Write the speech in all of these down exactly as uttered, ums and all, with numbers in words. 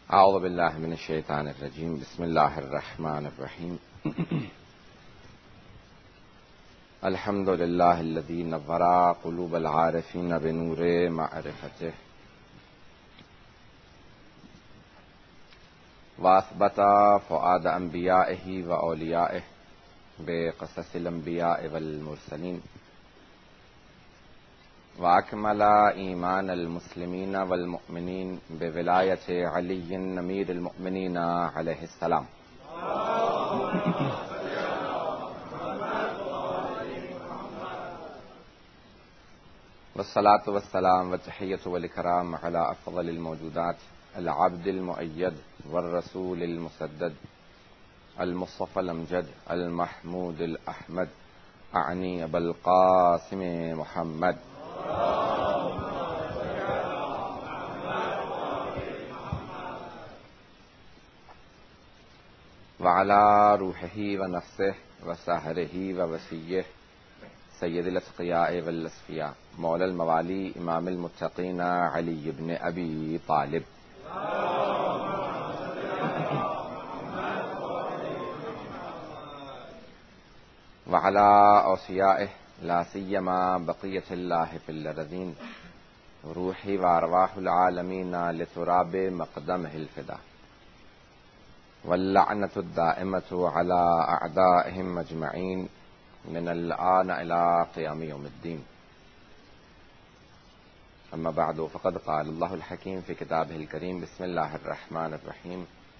اعوذ باللہ من الشیطان الرجیم بسم اللہ الرحمن الرحیم الحمد للہ الذی نور قلوب العارفین بنور معرفتہ واثبت فؤاد انبیائہ و اولیائہ بقصص الانبیاء والمرسلین واکمل ایمان المسلمین والمؤمنین بولایت علی امیر المؤمنین علیہ السلام والصلاة والسلام والتحیۃ والاکرام علی افضل الموجودات العبد المؤید والرسول المسدد المصطفى الامجد المحمود الاحمد اعنی ابا القاسم محمد وعلى روحه ونفسه وسحره ووسيه سید الاتقیاء والاصفیاء مولا الموالی امام المتقین علی بن ابی طالب وعلى اوصیائه لا سیما بقیۃ اللہ فی الارضین روحی وارواح العالمین لتراب مقدمہ الفدا واللعنۃ الدائمۃ علی اعدائهم اجمعین من الآن الى قیام یوم الدین اما بعد فقد قال اللہ الحکیم فی کتابہ الکریم بسم اللہ الرحمن الرحیم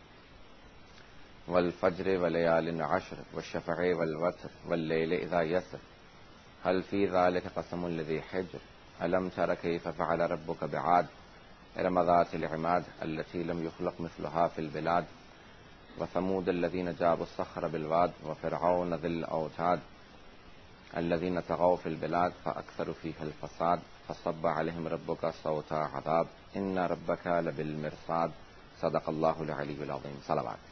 والفجر ولیال عشر والشفع والوتر واللیل اذا یسر هل فی ذلک قسم لذی حجر الم تر کیف فعل ربک بعاد ارم ذات العماد التي لم يخلق مثلها في البلاد وثمود الذين جابوا الصخر بالواد وفرعون ذي الاوتاد الذين طغوا في البلاد فاكثروا فيها الفساد فصب عليهم ربك صوت عذاب ان ربك لبالمرصاد صدق الله العلي العظيم صلوات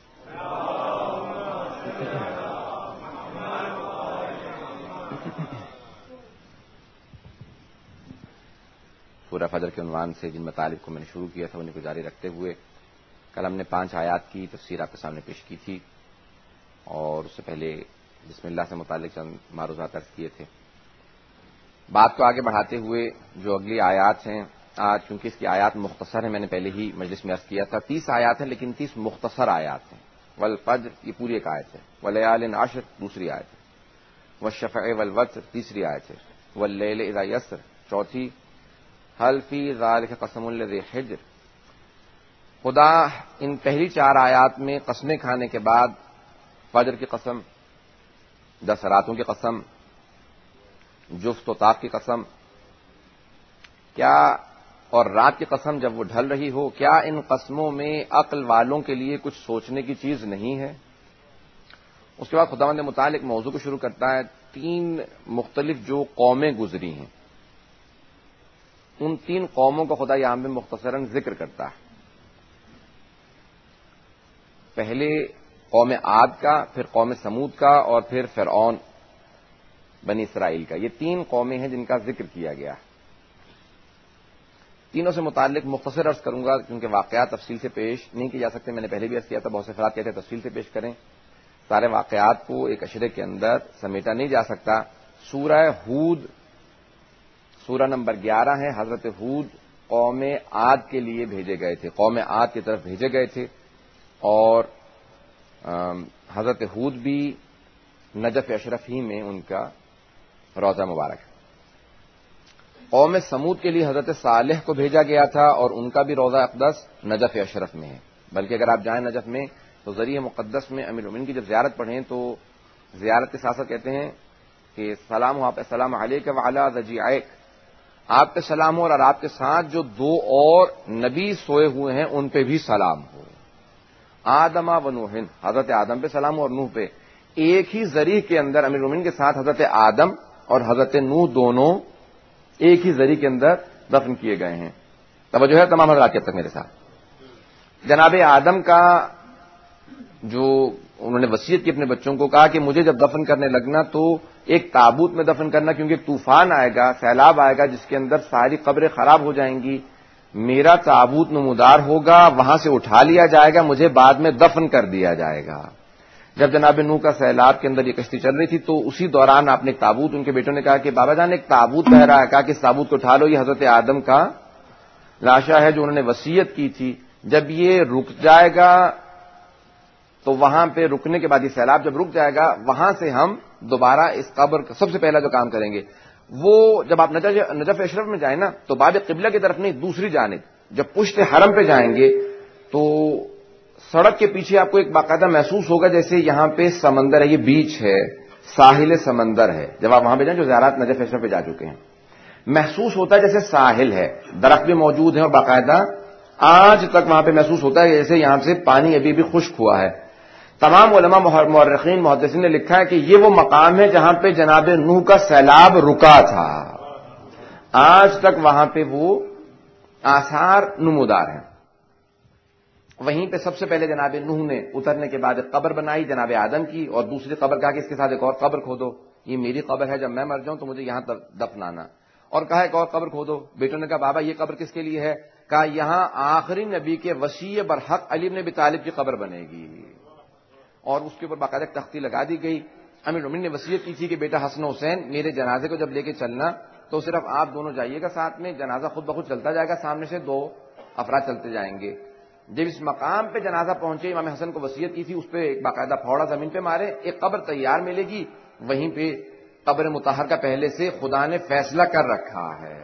سورہ فجر کے عنوان سے جن مطالب کو میں نے شروع کیا تھا انہیں کو جاری رکھتے ہوئے کل ہم نے پانچ آیات کی تفسیر آپ کے سامنے پیش کی تھی اور اس سے پہلے بسم اللہ سے متعلق چند معروضات عرض کیے تھے. بات کو آگے بڑھاتے ہوئے جو اگلی آیات ہیں آج چونکہ اس کی آیات مختصر ہیں میں نے پہلے ہی مجلس میں عرض کیا تھا تیس آیات ہیں لیکن تیس مختصر آیات ہیں. والفجر یہ پوری ایک آیت ہے, ولیال عشر دوسری آیت ہے, والشفع والوتر تیسری آیت ہے, واللیل اذا یسر چوتھی, هل فی ذلک قسم لذی حجر. خدا ان پہلی چار آیات میں قسمیں کھانے کے بعد فجر کی قسم, دس راتوں کی قسم, جفت و طاق کی قسم, کیا اور رات کی قسم جب وہ ڈھل رہی ہو, کیا ان قسموں میں عقل والوں کے لیے کچھ سوچنے کی چیز نہیں ہے؟ اس کے بعد خداوند متعلق موضوع کو شروع کرتا ہے. تین مختلف جو قومیں گزری ہیں ان تین قوموں کو خدا یہاں میں مختصراً ذکر کرتا ہے. پہلے قوم عاد کا, پھر قوم سمود کا اور پھر فرعون بنی اسرائیل کا. یہ تین قومیں ہیں جن کا ذکر کیا گیا. تینوں سے متعلق مختصر عرض کروں گا کیونکہ واقعات تفصیل سے پیش نہیں کیے جا سکتے. میں نے پہلے بھی عرض کیا تھا بہت سے افراد کہتے ہیں تفصیل سے پیش کریں. سارے واقعات کو ایک اشرے کے اندر سمیٹا نہیں جا سکتا. سورہ ہود سورہ نمبر گیارہ ہے. حضرت ہود قوم عاد کے لیے بھیجے گئے تھے, قوم عاد کی طرف بھیجے گئے تھے اور حضرت ہود بھی نجف اشرف ہی میں ان کا روضہ مبارک ہے. قوم سمود کے لیے حضرت صالح کو بھیجا گیا تھا اور ان کا بھی روضہ اقدس نجف اشرف میں ہے. بلکہ اگر آپ جائیں نجف میں تو ذریعہ مقدس میں امیر المومنین کی جب زیارت پڑھیں تو زیارت کے ساتھ ساتھ کہتے ہیں کہ سلام ہو آپ السلام علیک وعلی ذجیعک, آپ پہ سلام ہو اور آپ کے ساتھ جو دو اور نبی سوئے ہوئے ہیں ان پہ بھی سلام ہو. آدم و نوح, حضرت آدم پہ سلام ہو اور نوح پہ. ایک ہی ذریع کے اندر امیر المومنین کے ساتھ حضرت آدم اور حضرت نوح دونوں ایک ہی ذریع کے اندر دفن کیے گئے ہیں. توجہ ہے تمام حضرات تک میرے ساتھ. جناب آدم کا جو انہوں نے وصیت کی اپنے بچوں کو, کہا کہ مجھے جب دفن کرنے لگنا تو ایک تابوت میں دفن کرنا کیونکہ طوفان آئے گا, سیلاب آئے گا جس کے اندر ساری قبریں خراب ہو جائیں گی, میرا تابوت نمودار ہوگا، وہاں سے اٹھا لیا جائے گا، مجھے بعد میں دفن کر دیا جائے گا۔ جب جناب نوح کا سیلاب کے اندر یہ کشتی چل رہی تھی تو اسی دوران آپ نے ایک تابوت، ان کے بیٹوں نے کہا کہ بابا جان ایک تابوت بہ رہا ہے، کہا کہ اس تابوت کو اٹھا لو، یہ حضرت آدم کا لاشا ہے جو انہوں نے وصیت کی تھی، جب یہ رک جائے گا تو وہاں پہ رکنے کے بعد یہ سیلاب جب رک جائے گا وہاں سے ہم دوبارہ اس قبر کا سب سے پہلا جو کام کریں گے وہ جب آپ نجف اشرف میں جائیں نا تو باب قبلہ کی طرف نہیں، دوسری جانب جب پشت حرم پہ جائیں گے تو سڑک کے پیچھے آپ کو ایک باقاعدہ محسوس ہوگا جیسے یہاں پہ سمندر ہے، یہ بیچ ہے، ساحل سمندر ہے۔ جب آپ وہاں پہ جائیں جو زیارات نجف اشرف پہ جا چکے ہیں، محسوس ہوتا ہے جیسے ساحل ہے، درخت بھی موجود ہیں اور باقاعدہ آج تک وہاں پہ محسوس ہوتا ہے جیسے یہاں سے پانی ابھی بھی خشک ہوا ہے۔ تمام علماء مورخین محدثین نے لکھا ہے کہ یہ وہ مقام ہے جہاں پہ جناب نوح کا سیلاب رکا تھا، آج تک وہاں پہ وہ آثار نمودار ہیں۔ وہیں پہ سب سے پہلے جناب نوح نے اترنے کے بعد ایک قبر بنائی جناب آدم کی، اور دوسری قبر کہا کہ اس کے ساتھ ایک اور قبر کھودو، یہ میری قبر ہے، جب میں مر جاؤں تو مجھے یہاں دفنانا، اور کہا ایک اور قبر کھودو۔ بیٹوں نے کہا بابا یہ قبر کس کے لیے ہے؟ کہا یہاں آخری نبی کے وصی برحق علی بن ابی طالب کی قبر بنے گی، اور اس کے اوپر باقاعدہ تختی لگا دی گئی۔ امیر المومنین نے وصیت کی تھی کہ بیٹا حسن حسین میرے جنازے کو جب لے کے چلنا تو صرف آپ دونوں جائیے گا ساتھ میں، جنازہ خود بخود چلتا جائے گا، سامنے سے دو افراد چلتے جائیں گے۔ جب اس مقام پہ جنازہ پہنچے امام حسن کو وصیت کی تھی اس پہ ایک باقاعدہ پھوڑا زمین پہ مارے، ایک قبر تیار ملے گی، وہیں پہ قبر مطہر کا پہلے سے خدا نے فیصلہ کر رکھا ہے۔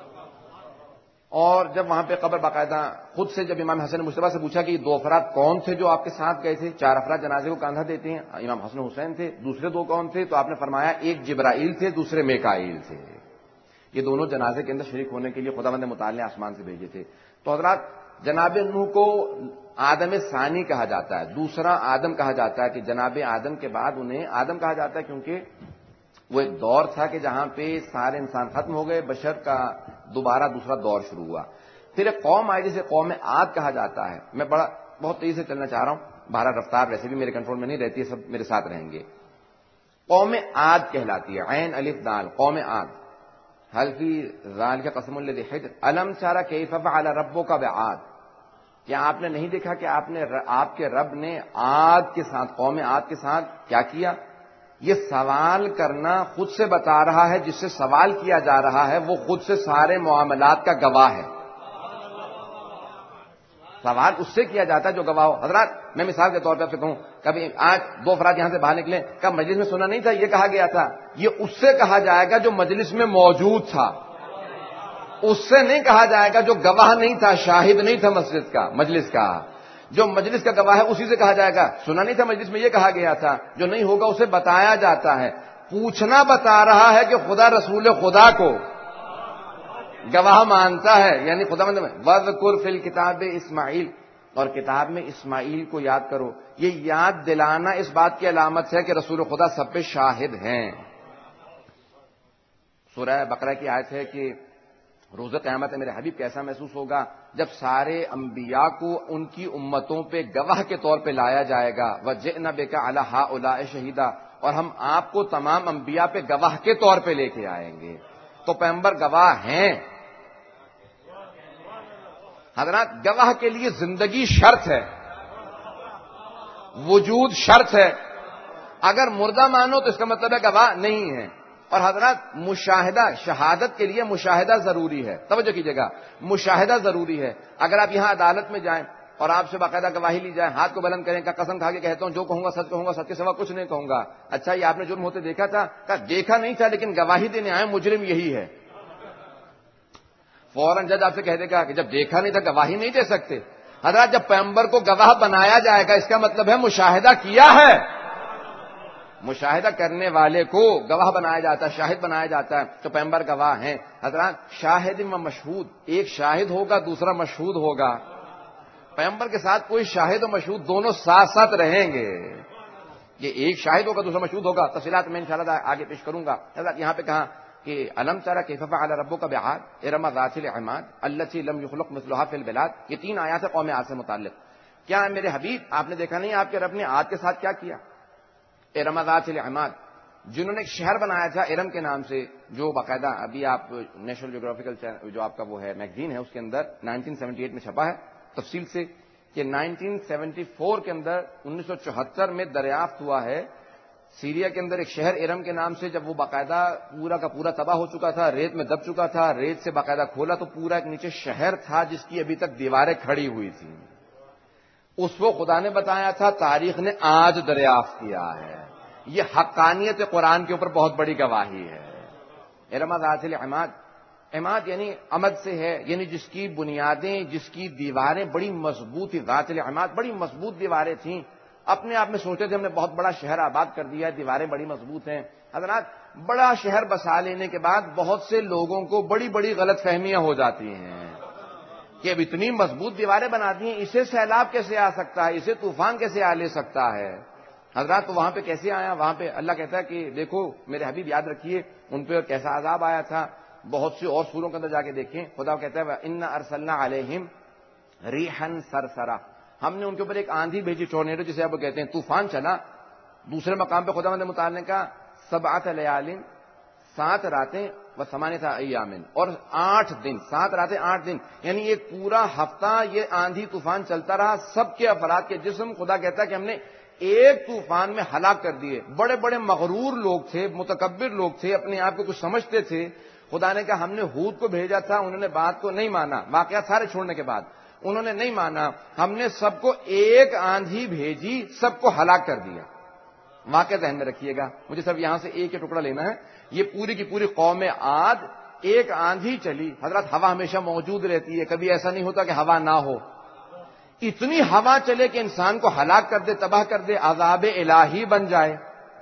اور جب وہاں پہ قبر باقاعدہ خود سے جب امام حسن مصطفیٰ سے پوچھا کہ یہ دو افراد کون تھے جو آپ کے ساتھ گئے تھے؟ چار افراد جنازے کو کاندھا دیتے ہیں، امام حسن حسین تھے، دوسرے دو کون تھے؟ تو آپ نے فرمایا ایک جبرائیل تھے، دوسرے میکائیل تھے، یہ دونوں جنازے کے اندر شریک ہونے کے لیے خداوند متعال نے آسمان سے بھیجے تھے۔ تو حضرات جناب نوح کو آدم ثانی کہا جاتا ہے، دوسرا آدم کہا جاتا ہے کہ جناب آدم کے بعد انہیں آدم کہا جاتا ہے کیونکہ وہ ایک دور تھا کہ جہاں پہ سارے انسان ختم ہو گئے، بشر کا دوبارہ دوسرا دور شروع ہوا۔ پھر ایک قوم آئی جسے قوم عاد کہا جاتا ہے۔ میں بڑا بہت تیزی سے چلنا چاہ رہا ہوں، بہرحال رفتار ویسے بھی میرے کنٹرول میں نہیں رہتی ہے، سب میرے ساتھ رہیں گے۔ قوم عاد کہلاتی ہے، عین الف دال، قوم عاد۔ حل فی ذالک قسم الذی حجر الم تر کیف فعل ربک بعاد، کیا آپ نے نہیں دیکھا کہ آپ نے آپ کے رب نے عاد کے ساتھ، قوم عاد کے ساتھ کیا کیا؟ یہ سوال کرنا خود سے بتا رہا ہے، جس سے سوال کیا جا رہا ہے وہ خود سے سارے معاملات کا گواہ ہے۔ سوال اس سے کیا جاتا ہے جو گواہ ہو۔ حضرات میں مثال کے طور پہ آپ سے کہوں، کبھی آج دو افراد یہاں سے باہر نکلے، کب مجلس میں سنا نہیں تھا یہ کہا گیا تھا؟ یہ اس سے کہا جائے گا جو مجلس میں موجود تھا، اس سے نہیں کہا جائے گا جو گواہ نہیں تھا، شاہد نہیں تھا مسجد کا، مجلس کا۔ جو مجلس کا گواہ ہے اسی سے کہا جائے گا سنا نہیں تھا مجلس میں یہ کہا گیا تھا، جو نہیں ہوگا اسے بتایا جاتا ہے۔ پوچھنا بتا رہا ہے کہ خدا رسول خدا کو گواہ مانتا ہے، یعنی خدا مند وذکر فی الکتاب اسماعیل، اور کتاب میں اسماعیل کو یاد کرو۔ یہ یاد دلانا اس بات کی علامت ہے کہ رسول خدا سب پہ شاہد ہیں۔ سورہ بقرہ کی آیت ہے کہ روز قیامت میں میرے حبیب کیسا محسوس ہوگا جب سارے انبیاء کو ان کی امتوں پہ گواہ کے طور پہ لایا جائے گا، وَجِئْنَا بِكَ عَلَىٰ هَٰؤُلَاءِ شَهِيدًا، اور ہم آپ کو تمام انبیاء پہ گواہ کے طور پہ لے کے آئیں گے۔ تو پیغمبر گواہ ہیں۔ حضرات گواہ کے لیے زندگی شرط ہے، وجود شرط ہے، اگر مردہ مانو تو اس کا مطلب ہے گواہ نہیں ہے۔ اور حضرات مشاہدہ، شہادت کے لیے مشاہدہ ضروری ہے، توجہ کیجیے گا، مشاہدہ ضروری ہے۔ اگر آپ یہاں عدالت میں جائیں اور آپ سے باقاعدہ گواہی لی جائے، ہاتھ کو بلند کریں، کا قسم کھا کے کہتا ہوں جو کہوں گا سچ کہوں گا، سچ کے سوا کچھ نہیں کہوں گا۔ اچھا یہ آپ نے جرم ہوتے دیکھا تھا؟ کہا دیکھا نہیں تھا لیکن گواہی دینے آئے، مجرم یہی ہے۔ فوراً جج آپ سے کہہ دے گا کہ جب دیکھا نہیں تھا گواہی نہیں دے سکتے۔ حضرات جب پیغمبر کو گواہ بنایا جائے گا اس کا مطلب ہے مشاہدہ کیا ہے، مشاہدہ کرنے والے کو گواہ بنایا جاتا ہے، شاہد بنایا جاتا ہے، تو پیغمبر گواہ ہیں۔ حضرات شاہد و مشہود، ایک شاہد ہوگا دوسرا مشہود ہوگا، پیغمبر کے ساتھ کوئی شاہد و مشہود دونوں ساتھ ساتھ رہیں گے۔ یہ ایک شاہد ہوگا دوسرا مشہود ہوگا، تفصیلات میں انشاءاللہ آگے پیش کروں گا۔ حضرات یہاں پہ کہا کہ الم تر کیف فعل ربک بعاد ارم ذات العماد التی لم یخلق مثلها فی البلاد، یہ تین آیات ہیں قوم عاد سے متعلق۔ کیا میرے حبیب آپ نے دیکھا نہیں آپ کے رب نے عاد کے ساتھ کیا کیا؟ ارم ذات العماد، جنہوں نے ایک شہر بنایا تھا ارم کے نام سے، جو باقاعدہ ابھی آپ نیشنل جیوگرافیکل جو آپ کا وہ ہے میگزین ہے اس کے اندر نائنٹین سیونٹی ایٹ میں چھپا ہے تفصیل سے کہ نائنٹین سیونٹی فور کے اندر انیس سو چوہتر میں دریافت ہوا ہے سیریا کے اندر ایک شہر ارم کے نام سے، جب وہ باقاعدہ پورا کا پورا تباہ ہو چکا تھا، ریت میں دب چکا تھا، ریت سے باقاعدہ کھولا تو پورا ایک نیچے شہر تھا جس کی ابھی تک دیواریں کھڑی ہوئی تھیں. اس کو خدا نے بتایا تھا، تاریخ نے آج دریافت کیا ہے. یہ حقانیت قرآن کے اوپر بہت بڑی گواہی ہے. ارم ذات العماد، عماد یعنی عمد سے ہے، یعنی جس کی بنیادیں، جس کی دیواریں بڑی مضبوط تھی. ذات العماد بڑی مضبوط دیواریں تھیں. اپنے آپ میں سوچتے تھے ہم نے بہت بڑا شہر آباد کر دیا ہے، دیواریں بڑی مضبوط ہیں. حضرات بڑا شہر بسا لینے کے بعد بہت سے لوگوں کو بڑی بڑی غلط فہمیاں ہو جاتی ہیں کہ اب اتنی مضبوط دیواریں بنا دی ہیں، اسے سیلاب کیسے آ سکتا ہے، اسے طوفان کیسے آ لے سکتا ہے. حضرات تو وہاں پہ کیسے آیا؟ وہاں پہ اللہ کہتا ہے کہ دیکھو میرے حبیب یاد رکھیے ان پہ کیسا عذاب آیا تھا. بہت سی اور سوروں کے اندر جا کے دیکھیں خدا کہتا ہے انا ارسلنا علیہم ریحا سرسرا، ہم نے ان کے اوپر ایک آندھی بھیجی، ٹورنیڈو جسے آپ کہتے ہیں، طوفان چلا. دوسرے مقام پہ خدا نے متعال نے کہا سبعۃ لیال، سات راتیں و ثمانیۃ ایام، اور آٹھ دن، سات راتیں آٹھ دن، یعنی ایک پورا ہفتہ یہ آندھی طوفان چلتا رہا. سب کے افراد کے جسم خدا کہتا ہے کہ ہم نے ایک طوفان میں ہلاک کر دیے. بڑے بڑے مغرور لوگ تھے، متکبر لوگ تھے، اپنے آپ کو کچھ سمجھتے تھے. خدا نے کہا ہم نے ہود کو بھیجا تھا، انہوں نے بات کو نہیں مانا، واقعات سارے چھوڑنے کے بعد انہوں نے نہیں مانا، ہم نے سب کو ایک آندھی بھیجی، سب کو ہلاک کر دیا. واقعہ ذہن میں رکھیے گا، مجھے صرف یہاں سے ایک ہی ٹکڑا لینا ہے. یہ پوری کی پوری قوم عاد، ایک آندھی چلی. حضرت ہوا ہمیشہ موجود رہتی ہے، کبھی ایسا نہیں ہوتا کہ ہوا نہ ہو. اتنی ہوا چلے کہ انسان کو ہلاک کر دے، تباہ کر دے، عذاب الہی بن جائے.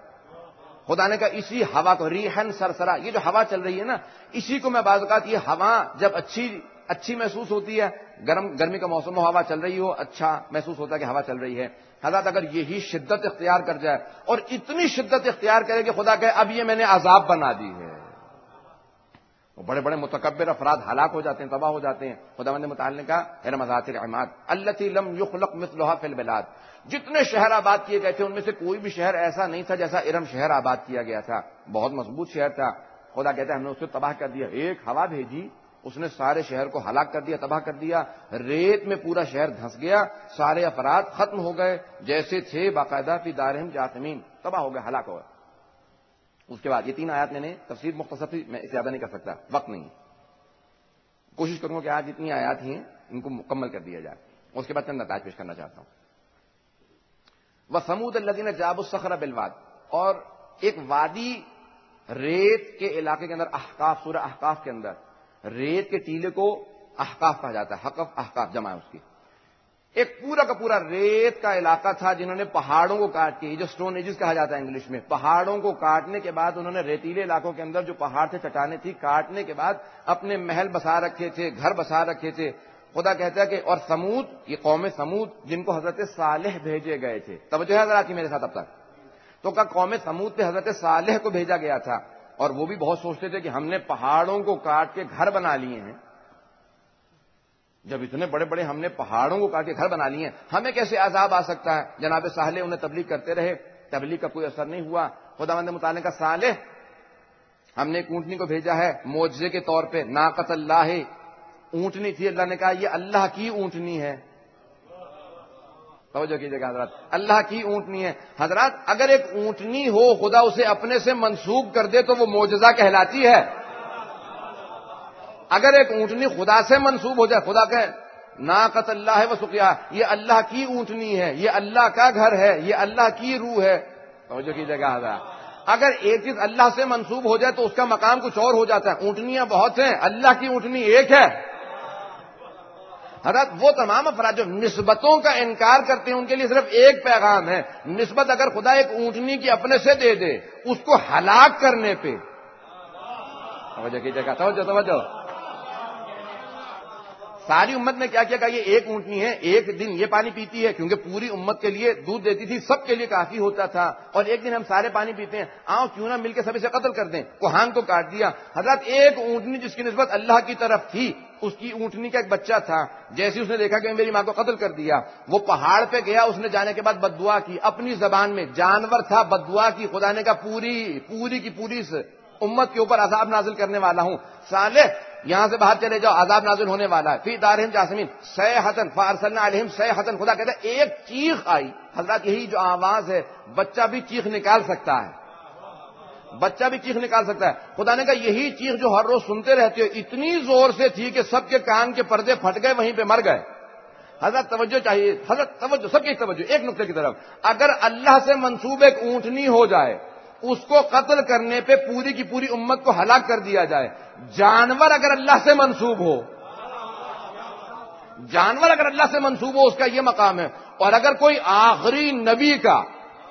خدا نے کہا اسی ہوا کو ریحن سرسرا، یہ جو ہوا چل رہی ہے نا، اسی کو میں بعض اوقات، یہ ہوا جب اچھی اچھی محسوس ہوتی ہے، گرم گرمی کا موسم ہو، ہوا چل رہی ہو، اچھا محسوس ہوتا ہے کہ ہوا چل رہی ہے. حضرت اگر یہی شدت اختیار کر جائے اور اتنی شدت اختیار کرے کہ خدا کہے اب یہ میں نے عذاب بنا دی ہے، وہ بڑے بڑے متکبر افراد ہلاک ہو جاتے ہیں، تباہ ہو جاتے ہیں. خدا نے متعال نے کہا ارم ذات العماد التی لم یخلق مثلها فی البلاد، جتنے شہر آباد کیے گئے تھے ان میں سے کوئی بھی شہر ایسا نہیں تھا جیسا ارم شہر آباد کیا گیا تھا. بہت مضبوط شہر تھا. خدا کہتا ہے ہم نے اسے تباہ کر دیا. ایک ہوا بھیجی، اس نے سارے شہر کو ہلاک کر دیا، تباہ کر دیا. ریت میں پورا شہر دھنس گیا، سارے افراد ختم ہو گئے جیسے تھے باقاعدہ فی دارہم جاثمین، تباہ ہو گئے، ہلاک ہو گئے. اس کے بعد یہ تین آیات میں نے تفسیر مختصر تھی، میں زیادہ نہیں کر سکتا، وقت نہیں. کوشش کروں گا کہ آج جتنی آیات ہیں ان کو مکمل کر دیا جائے. اس کے بعد چند نتائج پیش کرنا چاہتا ہوں. وَثَمُودَ الَّذِينَ جَابُوا الصَّخْرَ بِالْوَادِ، اور ایک وادی ریت کے علاقے کے اندر، احقاف، سورہ احقاف کے اندر ریت کے ٹیلے کو احقاف کہا جاتا ہے، حقف احقاف جمع ہے اس کی. ایک پورا کا پورا ریت کا علاقہ تھا جنہوں نے پہاڑوں کو کاٹ کے، جو سٹون ایجز کہا جاتا ہے انگلش میں، پہاڑوں کو کاٹنے کے بعد انہوں نے ریتیلے علاقوں کے اندر جو پہاڑ تھے، چٹانیں تھی، کاٹنے کے بعد اپنے محل بسا رکھے تھے، گھر بسا رکھے تھے. خدا کہتا ہے کہ اور سمود، یہ قوم سمود جن کو حضرت صالح بھیجے گئے تھے. توجہ ہے ذرا کہ میرے ساتھ اب تک تو کہا قوم سمود پہ حضرت صالح کو بھیجا گیا تھا، اور وہ بھی بہت سوچتے تھے کہ ہم نے پہاڑوں کو کاٹ کے گھر بنا لیے ہیں. جب اتنے بڑے بڑے ہم نے پہاڑوں کو کاٹ کے گھر بنا لیے ہیں، ہمیں کیسے عذاب آ سکتا ہے؟ جناب صالح انہیں تبلیغ کرتے رہے، تبلیغ کا کوئی اثر نہیں ہوا. خداوند متعال کا صالح ہم نے ایک اونٹنی کو بھیجا ہے معجزے کے طور پہ، ناقۃ اللہ، اونٹنی تھی. اللہ نے کہا یہ اللہ کی اونٹنی ہے. توجہ کیجیے گا حضرات، اللہ کی اونٹنی ہے. حضرات اگر ایک اونٹنی ہو خدا اسے اپنے سے منسوب کر دے تو وہ معجزہ کہلاتی ہے. اگر ایک اونٹنی خدا سے منسوب ہو جائے، خدا کہے ناقۃ اللہ و سقیاہا، یہ اللہ کی اونٹنی ہے، یہ اللہ کا گھر ہے، یہ اللہ کی روح ہے. توجہ کیجیے گا حضرات، اگر ایک چیز اللہ سے منسوب ہو جائے تو اس کا مقام کچھ اور ہو جاتا ہے. اونٹنیاں بہت ہیں، اللہ کی اونٹنی ایک ہے. حضرت وہ تمام افراد جو نسبتوں کا انکار کرتے ہیں ان کے لیے صرف ایک پیغام ہے، نسبت اگر خدا ایک اونٹنی کی اپنے سے دے دے اس کو ہلاک کرنے پہ. توجہ کیجیے گا، توجہ توجہ. ساری امت نے کیا کیا کہ یہ ایک اونٹنی ہے، ایک دن یہ پانی پیتی ہے، کیونکہ پوری امت کے لیے دودھ دیتی تھی، سب کے لیے کافی ہوتا تھا، اور ایک دن ہم سارے پانی پیتے ہیں، آؤ کیوں نہ مل کے سب اسے قتل کر دیں. کوہان کو کاٹ دیا. حضرت ایک اونٹنی جس کی نسبت اللہ کی طرف تھی اس کی اونٹنی کا ایک بچہ تھا، جیسے اس نے دیکھا کہ میری ماں کو قتل کر دیا، وہ پہاڑ پہ گیا، اس نے جانے کے بعد بد دعا کی اپنی زبان میں، جانور تھا، بد دعا کی، خدا نے کہا پوری پوری کی پوری امت کے اوپر عذاب نازل کرنے والا ہوں، صالح یہاں سے باہر چلے جاؤ، عذاب نازل ہونے والا ہے، فی دارہم جاثمین صیحۃ فارسلنا علیہم صیحۃ، خدا کہتا ہے ایک چیخ آئی۔ حضرات یہی جو آواز ہے، بچہ بھی چیخ نکال سکتا ہے، بچہ بھی چیخ نکال سکتا ہے۔ خدا نے کہا یہی چیخ جو ہر روز سنتے رہتے ہو اتنی زور سے تھی کہ سب کے کان کے پردے پھٹ گئے، وہیں پہ مر گئے۔ حضرت توجہ چاہیے، حضرت توجہ، سب کی توجہ ایک نقطے کی طرف۔ اگر اللہ سے منسوب ایک اونٹنی ہو جائے، اس کو قتل کرنے پہ پوری کی پوری امت کو ہلاک کر دیا جائے، جانور اگر اللہ سے منسوب ہو، جانور اگر اللہ سے منسوب ہو، اس کا یہ مقام ہے۔ اور اگر کوئی آخری نبی کا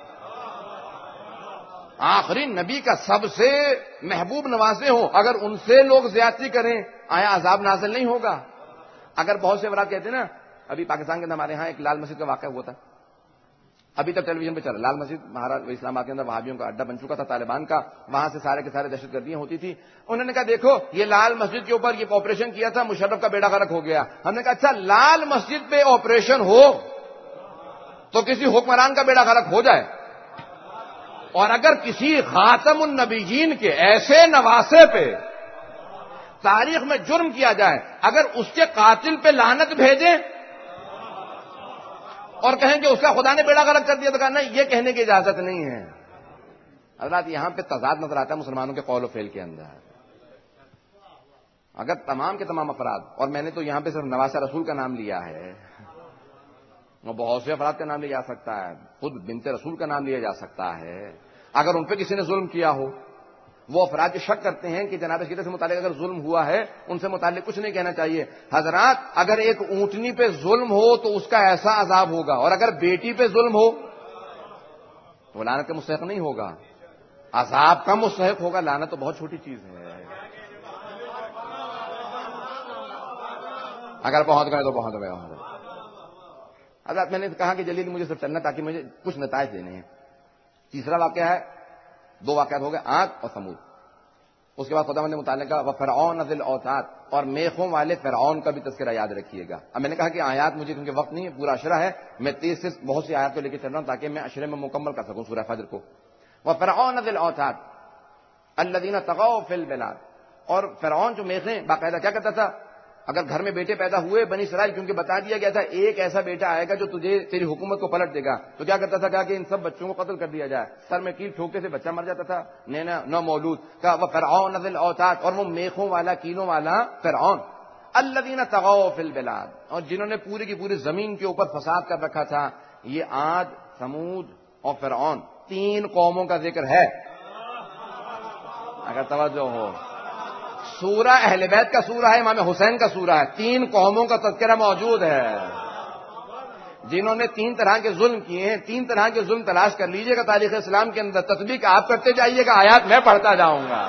آخری نبی کا سب سے محبوب نوازے ہوں، اگر ان سے لوگ زیادتی کریں، آیا عذاب نازل نہیں ہوگا؟ اگر بہت سے افراد کہتے ہیں نا، ابھی پاکستان کے اندر ہمارے ہاں ایک لال مسجد کا واقعہ ہوا تھا، ابھی تک ٹیلی ویژن پہ چلا، لال مسجد مہاراج اسلام آباد کے اندر وہابیوں کا اڈا بن چکا تھا طالبان کا، وہاں سے سارے کے سارے دہشت گردیاں ہوتی تھی۔ انہوں نے کہا دیکھو یہ لال مسجد کے اوپر یہ آپریشن کیا تھا، مشرف کا بیڑا غرق ہو گیا۔ ہم نے کہا اچھا لال مسجد پہ آپریشن ہو تو کسی حکمران کا بیڑا غرق ہو جائے، اور اگر کسی خاتم النبیین کے ایسے نواسے پہ تاریخ میں جرم کیا جائے، اگر اس کے قاتل پہ لعنت بھیجیں اور کہیں کہ اس کا خدا نے بیڑا غرق کر دیا، تو کہا نہیں، یہ کہنے کی اجازت نہیں ہے۔ حضرات یہاں پہ تضاد نظر آتا ہے مسلمانوں کے قول و فعل کے اندر۔ اگر تمام کے تمام افراد، اور میں نے تو یہاں پہ صرف نواسہ رسول کا نام لیا ہے، وہ بہت سے افراد کا نام لیا جا سکتا ہے، خود بنت رسول کا نام لیا جا سکتا ہے، اگر ان پہ کسی نے ظلم کیا ہو، وہ افراد جو شک کرتے ہیں کہ جناب شریعت سے متعلق اگر ظلم ہوا ہے، ان سے متعلق کچھ نہیں کہنا چاہیے۔ حضرات اگر ایک اونٹنی پہ ظلم ہو تو اس کا ایسا عذاب ہوگا، اور اگر بیٹی پہ ظلم ہو تو لعنت کا مستحق نہیں ہوگا، عذاب کا مستحق ہوگا۔ لعنت تو بہت چھوٹی چیز ہے، اگر پہنچ گئے تو پہنچ گئے۔ حضرات میں نے کہا کہ جلدی مجھے صرف چلنا تاکہ مجھے کچھ نتائج دینے ہیں۔ تیسرا واقعہ ہے، دو واقعات ہو گئے، عاد اور ثمود۔ اس کے بعد خداوند نے متعلقہ وفرعون ذی الاوتاد، اور میخوں والے فرعون کا بھی تذکرہ یاد رکھیے گا۔ اب میں نے کہا کہ آیات مجھے کیونکہ وقت نہیں ہے، پورا اشرہ ہے، میں تیز سے بہت سی آیات کو لے کے چل رہا ہوں تاکہ میں اشرے میں مکمل کر سکوں سورہ فجر کو۔ وفرعون ذی الاوتاد الذین طغوا فی البلاد، اور فرعون جو میخیں باقاعدہ کیا کرتا تھا، اگر گھر میں بیٹے پیدا ہوئے بنی اسرائیل، کیونکہ بتا دیا گیا تھا ایک ایسا بیٹا آئے گا جو تجھے تیری حکومت کو پلٹ دے گا، تو کیا کرتا تھا، کہا کہ ان سب بچوں کو قتل کر دیا جائے، سر میں کیل ٹھوکے سے بچہ مر جاتا تھا، نینا نو مولود کا۔ وفرعون ذی الاوتاد، اور وہ میخوں والا کیلوں والا فرعون، الذین طغوا فی البلاد، اور جنہوں نے پوری کی پوری زمین کے اوپر فساد کر رکھا تھا۔ یہ عاد، ثمود اور فرعون تین قوموں کا ذکر ہے، اگر توجہ ہو۔ سورہ اہل بیت کا سورہ ہے، امام حسین کا سورہ ہے، تین قوموں کا تذکرہ موجود ہے جنہوں نے تین طرح کے ظلم کیے ہیں۔ تین طرح کے ظلم تلاش کر لیجئے گا تاریخ اسلام کے اندر، تطبیق آپ کرتے جائیے گا، آیات میں پڑھتا جاؤں گا۔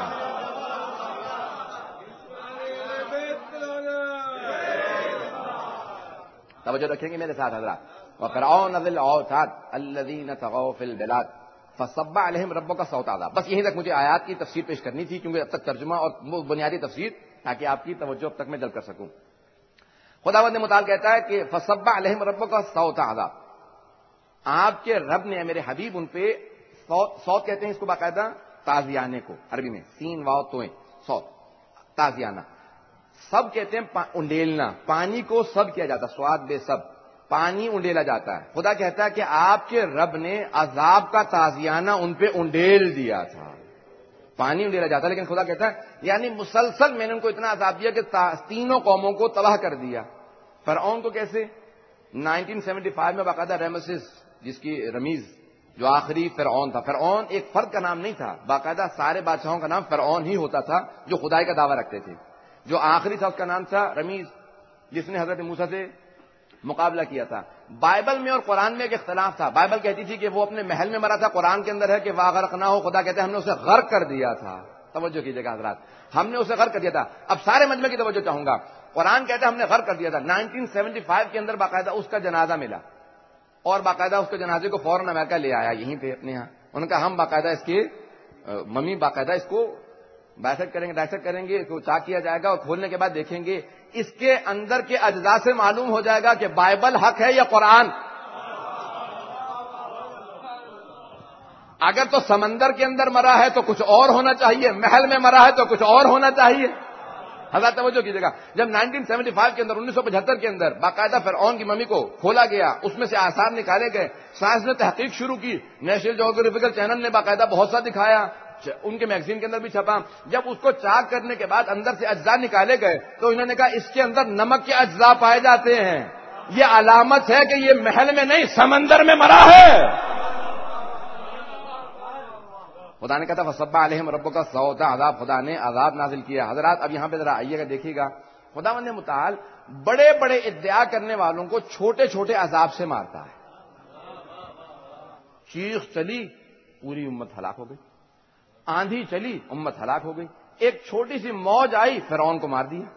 توجہ رکھیں گے میرے ساتھ حضرات۔ وفرعون ذی الاوتاد الذین طغوا فی البلاد فصب علیہم ربک سوط عذاب۔ بس یہیں تک مجھے آیات کی تفسیر پیش کرنی تھی، کیونکہ اب تک ترجمہ اور بنیادی تفسیر، تاکہ آپ کی توجہ اب تک میں جلب کر سکوں۔ خداوند متعال کہتا ہے کہ فصب علیہم ربک سوط عذاب، آپ کے رب نے میرے حبیب ان پہ سوط، سوط کہتے ہیں اس کو باقاعدہ تازیانے کو، عربی میں سین واو توئیں، سوط تازیانہ، سب کہتے ہیں انڈیلنا، پانی کو سب کیا جاتا، سواد بے سب، پانی انڈیلا جاتا ہے۔ خدا کہتا ہے کہ آپ کے رب نے عذاب کا تازیانہ ان پہ انڈیل دیا تھا، پانی انڈیلا جاتا ہے، لیکن خدا کہتا ہے یعنی مسلسل میں نے ان کو اتنا عذاب دیا کہ تینوں قوموں کو تباہ کر دیا۔ فرعون کو کیسے؟ نائنٹین سیونٹی فائیو میں باقاعدہ ریمسس، جس کی رمیز جو آخری فرعون تھا، فرعون ایک فرد کا نام نہیں تھا، باقاعدہ سارے بادشاہوں کا نام فرعون ہی ہوتا تھا جو خدائی کا دعویٰ رکھتے تھے۔ جو آخری تھا اس کا نام تھا رمیز، جس نے حضرت موسیٰ سے مقابلہ کیا تھا۔ بائبل میں اور قرآن میں ایک اختلاف تھا، بائبل کہتی تھی کہ وہ اپنے محل میں مرا تھا، قرآن کے اندر ہے کہ وَأَغْرَقْنَاهُ، خدا کہتے ہیں ہم نے اسے غرق کر دیا تھا۔ توجہ کیجیے گا حضرات، ہم نے اسے غرق کر دیا تھا۔ اب سارے مجمع کی توجہ چاہوں گا، قرآن کہتا ہے ہم نے غرق کر دیا تھا۔ نائنٹین سیونٹی فائیو کے اندر باقاعدہ اس کا جنازہ ملا، اور باقاعدہ اس کے جنازے کو فوراً امریکہ لے آیا یہیں پہ اپنے یہاں، انہوں نے کہا ہم باقاعدہ اس کی ممی باقاعدہ اس کو بائسیکٹ کریں گے ڈائسیکٹ کریں گے تو چاک کیا جائے گا اور کھولنے کے بعد دیکھیں گے اس کے اندر کے اجزاء سے معلوم ہو جائے گا کہ بائبل حق ہے یا قرآن. اگر تو سمندر کے اندر مرا ہے تو کچھ اور ہونا چاہیے, محل میں مرا ہے تو کچھ اور ہونا چاہیے. حضرات توجہ کیجیے گا, جب نائنٹین سیونٹی فائیو کے اندر انیس سو پچہتر کے اندر باقاعدہ فرعون کی ممی کو کھولا گیا, اس میں سے آثار نکالے گئے, سائنس نے تحقیق شروع کی, نیشنل جیوگرافیکل چینل نے باقاعدہ بہت سا دکھایا, ان کے میگزین کے اندر بھی چھپا. جب اس کو چاک کرنے کے بعد اندر سے اجزاء نکالے گئے تو انہوں نے کہا اس کے اندر نمک کے اجزاء پائے جاتے ہیں, یہ علامت ہے کہ یہ محل میں نہیں سمندر میں مرا ہے. خدا نے کہا فصب علیہم ربک سوط عذاب, خدا نے عذاب نازل کیا. حضرات اب یہاں پہ ذرا آئیے گا دیکھیے گا, خداوند متعال بڑے بڑے ادعا کرنے والوں کو چھوٹے چھوٹے عذاب سے مارتا ہے. چیخ چلی پوری امت ہلاک ہو گئی, آندھی چلی امت ہلاک ہو گئی, ایک چھوٹی سی موج آئی فرعون کو مار دیا.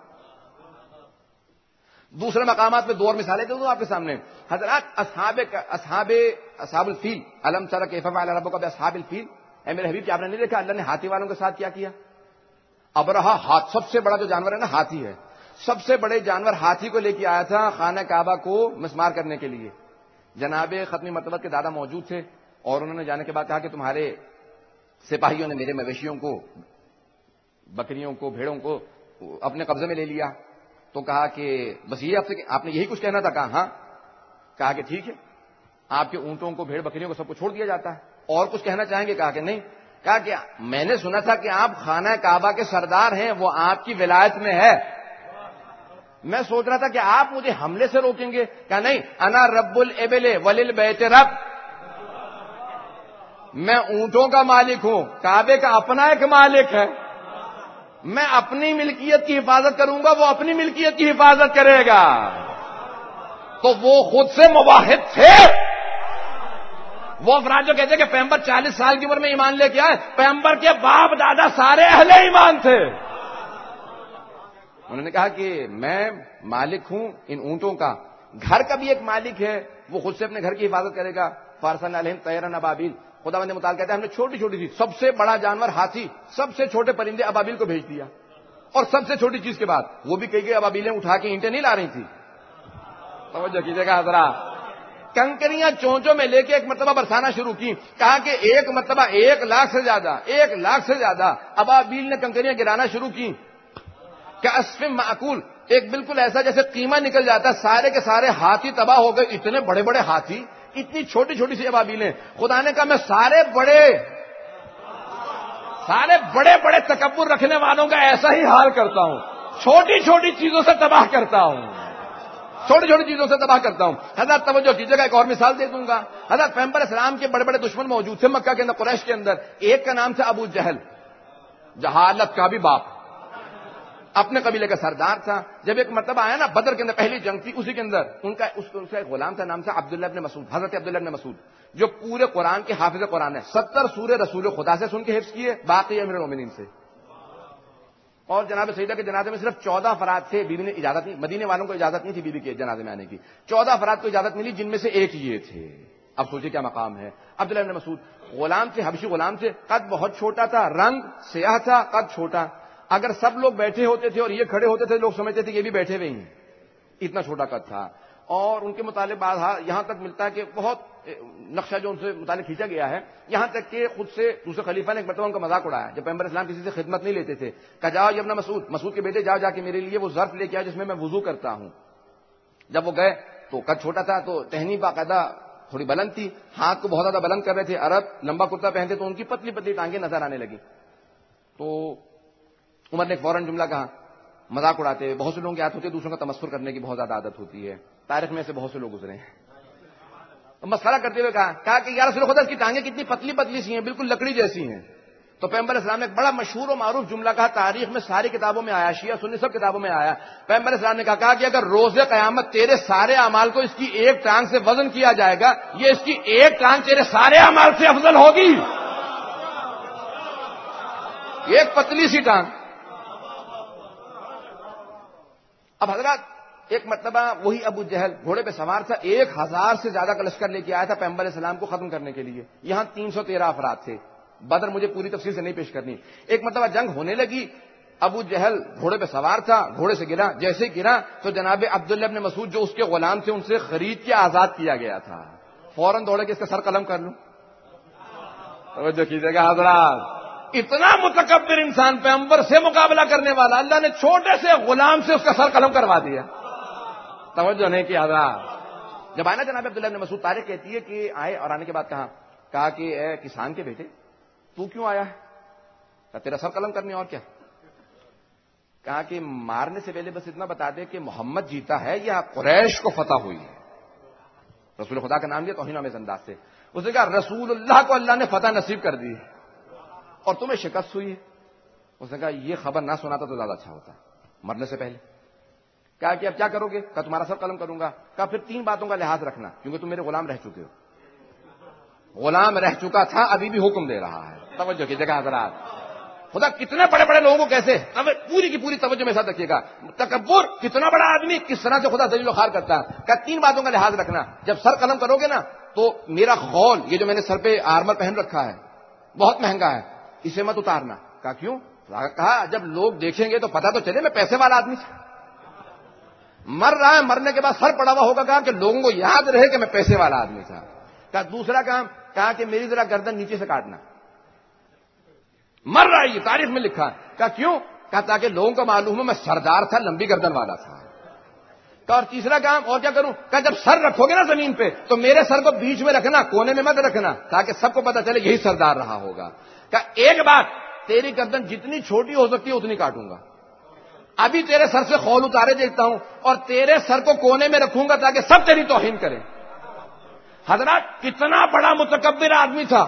دوسرے مقامات میں دو اور مثالیں دے دوں آپ کے سامنے. حضرات اصحاب اصحاب اصحاب الفیل, الم تر کیف فعل ربک باصحاب الفیل, اے میرے حبیب کیا آپ نے نہیں دیکھا اللہ نے ہاتھی والوں کے ساتھ کیا کیا؟ ابرہا ہاتھ سب سے بڑا جو جانور ہے نا ہاتھی ہے, سب سے بڑے جانور ہاتھی کو لے کے آیا تھا خانہ کعبہ کو مسمار کرنے کے لیے. جناب ختمی مرتبہ کے دادا موجود تھے اور انہوں نے جانے کے بعد کہا کہ تمہارے سپاہیوں نے میرے مویشیوں کو, بکریوں کو, بھیڑوں کو اپنے قبضے میں لے لیا. تو کہا کہ بس یہ آپ سے آپ نے یہی کچھ کہنا تھا؟ کہا ہاں. کہا کہ ٹھیک ہے, آپ کے اونٹوں کو, بھیڑ بکریوں کو سب کو چھوڑ دیا جاتا ہے, اور کچھ کہنا چاہیں گے؟ کہا کہ نہیں. کہا کہ میں نے سنا تھا کہ آپ خانہ کعبہ کے سردار ہیں, وہ آپ کی ولایت میں ہے, میں سوچ رہا تھا کہ آپ مجھے حملے سے روکیں گے. کہا نہیں, انا رب الابل وللبیت رب, میں اونٹوں کا مالک ہوں, کعبے کا اپنا ایک مالک ہے, میں اپنی ملکیت کی حفاظت کروں گا, وہ اپنی ملکیت کی حفاظت کرے گا. تو وہ خود سے موحد تھے. وہ افراد جو کہتے ہیں کہ پیغمبر چالیس سال کی عمر میں ایمان لے کے آئے, پیغمبر کے باپ دادا سارے اہل ایمان تھے. انہوں نے کہا کہ میں مالک ہوں ان اونٹوں کا, گھر کا بھی ایک مالک ہے, وہ خود سے اپنے گھر کی حفاظت کرے گا. فارسلنا علیہم طیرا ابابیل, خداوند متعال کہتے ہیں ہم نے چھوٹی چھوٹی سی, سب سے بڑا جانور ہاتھی, سب سے چھوٹے پرندے ابابیل کو بھیج دیا. اور سب سے چھوٹی چیز کے بعد وہ بھی کئی کئی ابابیلیں اٹھا کے اینٹیں نہیں لا رہی تھی. توجہ کیجیے گا حضرات, کنکریاں چونچوں میں لے کے ایک مرتبہ برسانا شروع کی. کہا کہ ایک مرتبہ ایک لاکھ سے زیادہ ایک لاکھ سے زیادہ ابابیل نے کنکریاں گرانا شروع کی. کہ اسفم معقول, ایک بالکل ایسا جیسے قیمہ نکل جاتا ہے, سارے کے سارے ہاتھی تباہ ہو گئے. اتنے بڑے بڑے ہاتھی, اتنی چھوٹی چھوٹی سی ابابیلیں. خدا نے کہا میں سارے بڑے سارے بڑے بڑے تکبر رکھنے والوں کا ایسا ہی حال کرتا ہوں, چھوٹی چھوٹی چیزوں سے تباہ کرتا ہوں, چھوٹی چھوٹی چیزوں سے تباہ کرتا ہوں. حضرت توجہ کیجیے گا, ایک اور مثال دے دوں گا. حضرت پیغمبر اسلام کے بڑے بڑے دشمن موجود تھے مکہ کے اندر, قریش کے اندر. ایک کا نام تھا ابو جہل, جہالت کا بھی باپ, اپنے قبیلے کا سردار تھا. جب ایک مرتبہ آیا نا بدر کے اندر, پہلی جنگ تھی, اسی کے اندر ان کا اس کا ایک غلام تھا, نام تھا عبداللہ ابن مسعود, حضرت عبداللہ ابن مسعود, جو پورے قرآن کے حافظ قرآن ہے. ستر سورے رسول خدا سے سن کے حفظ کیے, باقی امیر المومنین سے. اور جناب سیدہ کے جنازے میں صرف چودہ افراد تھے, بیوی نے اجازت نہیں, مدینے والوں کو اجازت نہیں تھی بیوی کے جنازے میں آنے کی. چودہ افراد کو اجازت ملی, جن میں سے ایک یہ تھے. اب سوچیں کیا مقام ہے. عبداللہ ابن مسعود غلام تھے, حبشی غلام تھے, قد بہت چھوٹا تھا, رنگ سیاہ تھا, قد چھوٹا. اگر سب لوگ بیٹھے ہوتے تھے اور یہ کھڑے ہوتے تھے, لوگ سمجھتے تھے کہ یہ بھی بیٹھے ہوئے ہیں, اتنا چھوٹا قد تھا. اور ان کے متعلق بعض یہاں تک ملتا ہے کہ بہت نقشہ جو ان سے متعلق کھینچا گیا ہے, یہاں تک کہ خود سے دوسرے خلیفہ نے ایک مرتبہ ان کا مذاق اڑایا. جب پیغمبر اسلام کسی سے خدمت نہیں لیتے تھے, کہا جاؤ یہ اپنا مسعود, مسعود کے بیٹے جاؤ جا کے میرے لیے وہ ظرف لے کے آؤ جس میں میں وضو کرتا ہوں. جب وہ گئے تو قد چھوٹا تھا, تو ٹہنی باقاعدہ تھوڑی بلند تھی, ہاتھ کو بہت زیادہ بلند کر رہے تھے. عرب لمبا کرتا پہنتے تو ان کی پتلی پتلی ٹانگیں نظر آنے لگی. تو عمر نے فوراً جملہ کہا, مذاق اڑاتے ہوئے. بہت سے لوگوں کی عادت ہوتی ہے دوسروں کا تمسخر کرنے کی, بہت زیادہ عادت ہوتی ہے, تاریخ میں سے بہت سے لوگ گزرے ہیں. مسخرہ کرتے ہوئے کہا کہا کہ یا رسول خدا اس کی ٹانگیں کتنی پتلی پتلی سی ہیں, بالکل لکڑی جیسی ہیں. تو پیغمبر اسلام نے ایک بڑا مشہور و معروف جملہ کہا, تاریخ میں ساری کتابوں میں آیا, شیعہ سنی سب کتابوں میں آیا. پیغمبر اسلام نے کہا, کہا کہ اگر روز قیامت تیرے سارے اعمال کو اس کی ایک ٹانگ سے وزن کیا جائے گا, یہ اس کی ایک ٹانگ تیرے سارے اعمال سے افضل ہوگی. ایک پتلی سی ٹانگ. اب حضرات ایک مرتبہ وہی ابو جہل گھوڑے پہ سوار تھا, ایک ہزار سے زیادہ کا لشکر لے کے آیا تھا پیغمبر اسلام کو ختم کرنے کے لیے. یہاں تین سو تیرہ افراد تھے, بدر مجھے پوری تفصیل سے نہیں پیش کرنی. ایک مرتبہ جنگ ہونے لگی, ابو جہل گھوڑے پہ سوار تھا, گھوڑے سے گرا, جیسے گرا تو جناب عبداللہ ابن مسعود جو اس کے غلام تھے ان سے خرید کے آزاد کیا گیا تھا, فوراً دوڑے کہ اس کا سر قلم کر لوں. توجہ کیجیے گا حضرات, اتنا متکبر انسان پیغمبر سے مقابلہ کرنے والا, اللہ نے چھوٹے سے غلام سے اس کا سر قلم کروا دیا. توجہ نہیں کی حضرات. جب آئے نا جناب عبداللہ ابن مسعود, تاریخ کہتی ہے کہ آئے اور آنے کے بعد کہا کہا کہ اے کسان کے بیٹے تو کیوں آیا ہے؟ تیرا سر قلم کرنے اور کیا. کہا کہ مارنے سے پہلے بس اتنا بتا دے کہ محمد جیتا ہے یا قریش کو فتح ہوئی ہے. رسول خدا کا نام لیا توہین آمیز انداز سے. اس نے کہا رسول اللہ کو اللہ نے فتح نصیب کر دی اور تمہیں شکست ہوئی ہے. اس نے کہا یہ خبر نہ سناتا تو زیادہ اچھا ہوتا مرنے سے پہلے. کہا کہ اب کیا کرو گے؟ کہا تمہارا سر قلم کروں گا. کہا پھر تین باتوں کا لحاظ رکھنا کیونکہ تم میرے غلام رہ چکے ہو. غلام رہ چکا تھا, ابھی بھی حکم دے رہا ہے. توجہ کیجیے گا حضرات, خدا کتنے بڑے بڑے لوگوں کو کیسے, اب پوری کی پوری توجہ میرے ساتھ رکھیے گا. تکبر, کتنا بڑا آدمی کس طرح سے خدا ذلیل و خوار کرتا ہے. کہا تین باتوں کا لحاظ رکھنا, جب سر قلم کرو گے نا تو میرا خول, یہ جو میں نے سر پہ آرمر پہن رکھا ہے بہت مہنگا ہے, اسے مت اتارنا. کہا کیوں؟ کہا جب لوگ دیکھیں گے تو پتا تو چلے میں پیسے والا آدمی تھا. مر رہا ہے, مرنے کے بعد سر پڑا ہوا ہوگا, کہا کہ لوگوں کو یاد رہے کہ میں پیسے والا آدمی تھا. کہا دوسرا کام, کہا کہ میری ذرا گردن نیچے سے کاٹنا. مر رہا ہے, یہ تاریخ میں لکھا. کہا کیوں؟ کہا تاکہ لوگوں کو معلوم ہو میں سردار تھا, لمبی گردن والا تھا. کہا اور تیسرا کام اور کیا کروں؟ کہا جب سر رکھو گے نا زمین پہ تو میرے سر کو بیچ میں رکھنا, کونے میں مت رکھنا, تاکہ سب کو پتا چلے یہی سردار رہا ہوگا. کہا ایک بات, تیری گردن جتنی چھوٹی ہو سکتی ہے اتنی کاٹوں گا. ابھی تیرے سر سے خول اتارے دیکھتا ہوں اور تیرے سر کو کونے میں رکھوں گا تاکہ سب تیری توہین کریں. حضرات کتنا بڑا متکبر آدمی تھا,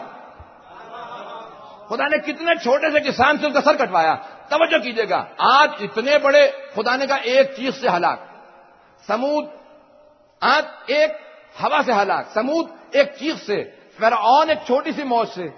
خدا نے کتنے چھوٹے سے کسان سے ان کا سر کٹوایا. توجہ کیجیے گا, آج اتنے بڑے خدا نے کہا ایک چیز سے ہلاک, سمود آج ایک ہوا سے ہلاک, سمود ایک چیز سے, فرعون ایک چھوٹی سی موج سے,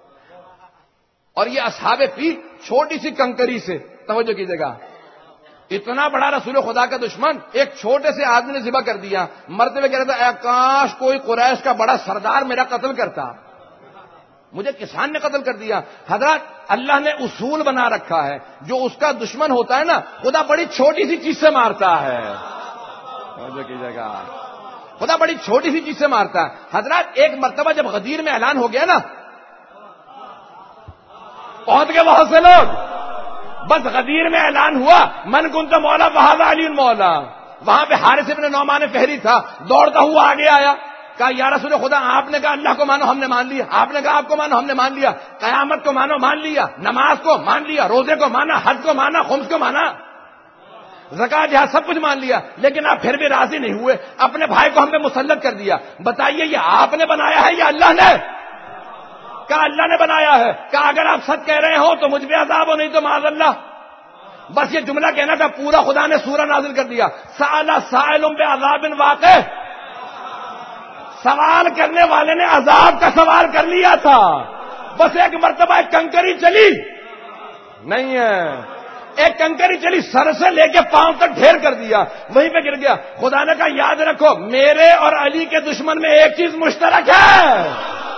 اور یہ اصحاب فیل چھوٹی سی کنکری سے. توجہ کیجیے گا, اتنا بڑا رسول خدا کا دشمن ایک چھوٹے سے آدمی نے ذبح کر دیا. مرتے ہوئے کہہ رہا تھا اے کاش کوئی قریش کا بڑا سردار میرا قتل کرتا, مجھے کسان نے قتل کر دیا. حضرات اللہ نے اصول بنا رکھا ہے, جو اس کا دشمن ہوتا ہے نا خدا بڑی چھوٹی سی چیز سے مارتا ہے. کیجیے گا, خدا بڑی چھوٹی سی چیز سے مارتا ہے. حضرات ایک مرتبہ جب غدیر میں اعلان ہو گیا نا, پہنچ گئے بہت سے لوگ, بس غدیر میں اعلان ہوا من کنت مولا فہذا علی مولا. وہاں پہ حارث ابن نعمان فہری تھا, دوڑتا ہوا آگے آیا. کہا یا رسول خدا, آپ نے کہا اللہ کو مانو, ہم نے مان لیا. آپ نے کہا آپ کو مانو, ہم نے مان لیا. قیامت کو مانو, مان لیا. نماز کو مان لیا, روزے کو مانا, حج کو مانا, خمس کو مانا, زکات جہاد سب کچھ مان لیا. لیکن آپ پھر بھی راضی نہیں ہوئے, اپنے بھائی کو ہم پہ مسلط کر دیا. بتائیے یہ آپ نے بنایا ہے یا اللہ نے؟ کہا اللہ نے بنایا ہے. کہا اگر آپ سچ کہہ رہے ہو تو مجھ پہ عذاب ہو, نہیں تو معاذ اللہ. بس یہ جملہ کہنا تھا, پورا خدا نے سورہ نازل کر دیا. سأل سائل بعذاب واقع, سوال کرنے والے نے عذاب کا سوال کر لیا تھا. بس ایک مرتبہ ایک کنکری چلی نہیں ہے, ایک کنکری چلی سر سے لے کے پاؤں تک ڈھیر کر دیا, وہیں پہ گر گیا. خدا نے کہا یاد رکھو میرے اور علی کے دشمن میں ایک چیز مشترک ہے,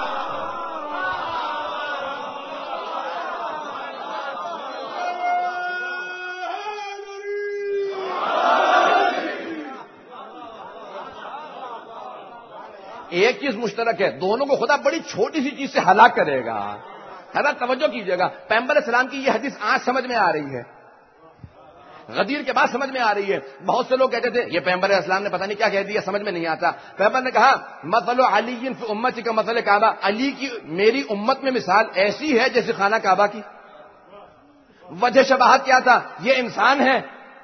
ایک چیز مشترک ہے, دونوں کو خدا بڑی چھوٹی سی چیز سے ہلاک کرے گا. حضرت توجہ کیجیے گا, پیغمبر اسلام کی یہ حدیث آج سمجھ میں آ رہی ہے, غدیر کے بعد سمجھ میں آ رہی ہے. بہت سے لوگ کہتے تھے یہ پیغمبر اسلام نے پتہ نہیں کیا کہہ دیا, سمجھ میں نہیں آتا. پیغمبر نے کہا مثل علی فی امتی کا مثل کعبہ, علی کی میری امت میں مثال ایسی ہے جیسے خانہ کعبہ کی. وجہ شباہت کیا تھا؟ یہ انسان ہے,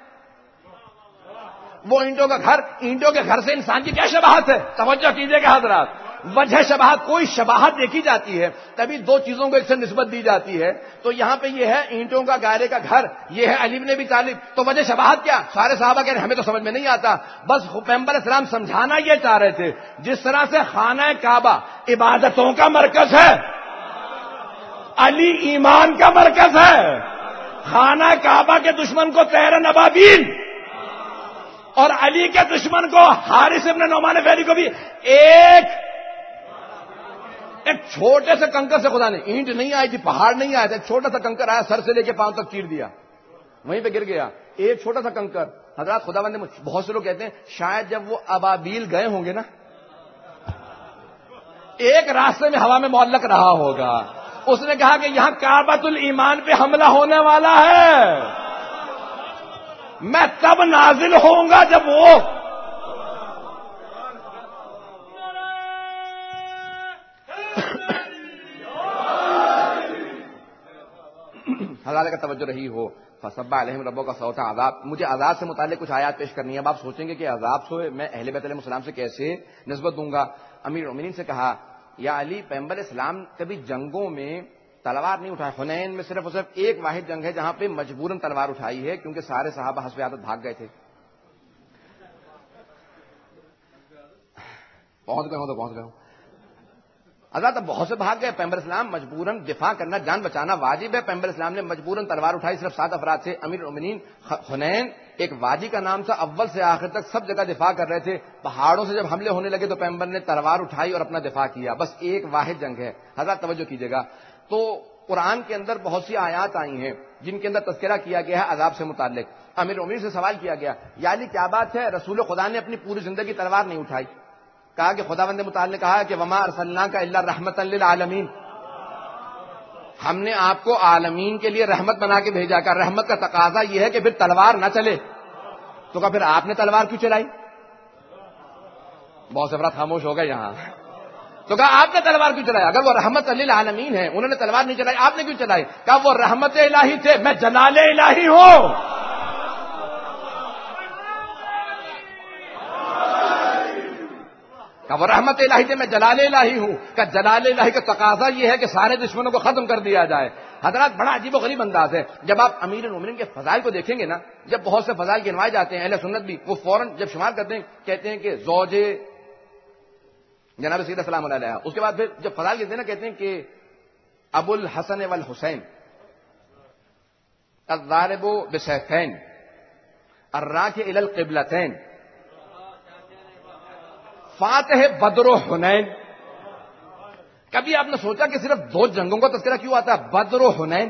وہ اینٹوں کا گھر, اینٹوں کے گھر سے انسان کی کیا شباہت ہے؟ توجہ کیجیے گا حضرات, وجہ شباہت, کوئی شباہت دیکھی جاتی ہے تبھی دو چیزوں کو ایک سے نسبت دی جاتی ہے. تو یہاں پہ یہ ہے اینٹوں کا گارے کا گھر, یہ ہے علی بن ابی طالب. تو وجہ شباہت کیا؟ سارے صحابہ کہہ رہے ہمیں تو سمجھ میں نہیں آتا. بس پیغمبر اسلام سمجھانا یہ چاہ رہے تھے, جس طرح سے خانہ کعبہ عبادتوں کا مرکز ہے, علی ایمان کا مرکز ہے. خانہ کعبہ کے دشمن کو طیر نبابیل اور علی کے دشمن کو حارث ابن نعمان فہری کو بھی ایک ایک چھوٹے سے کنکر سے خدا نے، اینٹ نہیں آئی تھی، پہاڑ نہیں آیا تھا، ایک چھوٹا سا کنکر آیا، سر سے لے کے پاؤں تک چیر دیا، وہیں پہ گر گیا، ایک چھوٹا سا کنکر. حضرات خداوند نے، بہت سے لوگ کہتے ہیں شاید جب وہ ابابیل گئے ہوں گے نا، ایک راستے میں ہوا میں معلق رہا ہوگا، اس نے کہا کہ یہاں کعبۃ الایمان پہ حملہ ہونے والا ہے، میں تب نازل ہوں گا جب وہ حضرات کا توجہ رہی ہو. فصب علیہم ربک صوت عذاب. مجھے عذاب سے متعلق کچھ آیات پیش کرنی ہے. اب آپ سوچیں گے کہ عذاب سے میں اہل بیت علیہ السلام سے کیسے نسبت دوں گا. امیر المومنین سے کہا یا علی، پیغمبر اسلام کبھی جنگوں میں تلوار نہیں اٹھائے. حنین میں صرف اور صرف ایک واحد جنگ ہے جہاں پہ مجبوراً تلوار اٹھائی ہے، کیونکہ سارے صحابہ حسب عادت بھاگ گئے تھے. پہنچ گئے ہوں تو پہنچ گئے ہوں. حضرات اب بہت سے بھاگ گئے، پیغمبر اسلام مجبوراً دفاع کرنا، جان بچانا واجب ہے. پیغمبر اسلام نے مجبوراً تلوار اٹھائی صرف سات افراد سے. امیر المومنین حنین ایک وادی کا نام تھا، اول سے آخر تک سب جگہ دفاع کر رہے تھے. پہاڑوں سے جب حملے ہونے لگے تو پیغمبر نے تلوار اٹھائی اور اپنا دفاع کیا. بس ایک واحد جنگ ہے. حضرات توجہ کیجیے گا، تو قرآن کے اندر بہت سی آیات آئی ہیں جن کے اندر تذکرہ کیا گیا ہے عذاب سے متعلق. امیر المومنین سے سوال کیا گیا، یعنی کیا بات ہے رسول خدا نے اپنی پوری زندگی تلوار نہیں اٹھائی؟ کہا کہ خداوند متعال نے کہا کہ وما ارسلناک الا رحمتا للعالمین، ہم نے آپ کو عالمین کے لیے رحمت بنا کے بھیجا. کر رحمت کا تقاضا یہ ہے کہ پھر تلوار نہ چلے. تو کہا پھر آپ نے تلوار کیوں چلائی؟ بہت سے افراد خاموش ہو گئے یہاں. تو کہا آپ نے تلوار کیوں چلائی؟ اگر وہ رحمت للعالمین ہے، انہوں نے تلوار نہیں چلائی، آپ نے کیوں چلائی؟ کہا وہ رحمت الہی تھے، میں جلال الہی ہوں. کہ وہ رحمت الہی تھے، میں جلال الہی ہوں. کہ جلال الہی کا تقاضا یہ ہے کہ سارے دشمنوں کو ختم کر دیا جائے. حضرات بڑا عجیب و غریب انداز ہے. جب آپ امیر المومنین کے فضائل کو دیکھیں گے نا، جب بہت سے فضائل گنوائے جاتے ہیں، اہل سنت بھی وہ فوراً جب شمار کرتے ہیں کہتے ہیں کہ زوج جناب سیدہ سلام علیہ. اس کے بعد پھر جب فضائل کہتے ہیں نا کہتے ہیں کہ ابو الحسن والحسین، الضارب بسیفین، الراکع الی القبلتین، فاتح بدر و حنین. کبھی آپ نے سوچا کہ صرف دو جنگوں کا تذکرہ کیوں آتا ہے؟ بدر و حنین.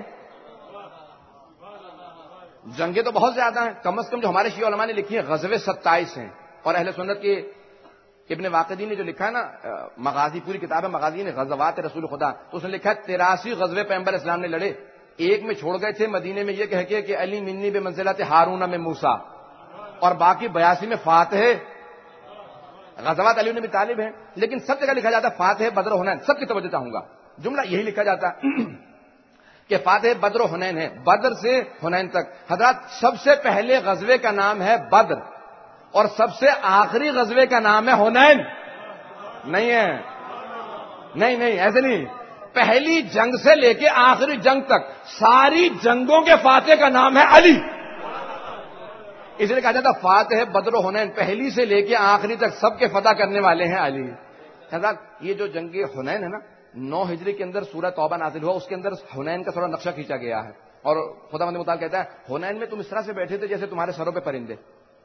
جنگیں تو بہت زیادہ ہیں، کم از کم جو ہمارے شیعہ علماء نے لکھی ہیں غزوے ستائیس ہیں. اور اہل سنت کے ابن واقدی نے جو لکھا ہے نا مغازی، پوری کتاب ہے مغازی نے غزوات رسول خدا، تو اس نے لکھا ہے تراسی غزوے پیغمبر اسلام نے لڑے. ایک میں چھوڑ گئے تھے مدینے میں یہ کہہ کے کہ علی منی بے منزلت ہارون میں موسیٰ، اور باقی بیاسی میں فاتح غزوات علی بن طالب ہیں. لیکن سب جگہ لکھا جاتا ہے فاتح بدر و حنین. سب کی توجہ چاہوں گا، جملہ یہی لکھا جاتا ہے کہ فاتح بدر و حنین ہے، بدر سے حنین تک. حضرات سب سے پہلے غزوے کا نام ہے بدر، اور سب سے آخری غزوے کا نام ہے حنین. نہیں ہے، نہیں نہیں ایسے نہیں. پہلی جنگ سے لے کے آخری جنگ تک ساری جنگوں کے فاتح کا نام ہے علی. اس لیے کہا جاتا فاتح بدر و حنین، پہلی سے لے کے آخری تک سب کے فتح کرنے والے ہیں علی. حضرات یہ جو جنگ حنین ہے نا، نو ہجری کے اندر سورہ توبہ نازل ہوا، اس کے اندر حنین کا تھوڑا نقشہ کھینچا گیا ہے. اور خدا مند مطالعہ کہتا ہے حنین میں تم اس طرح سے بیٹھے تھے جیسے تمہارے سروں پہ پرندے،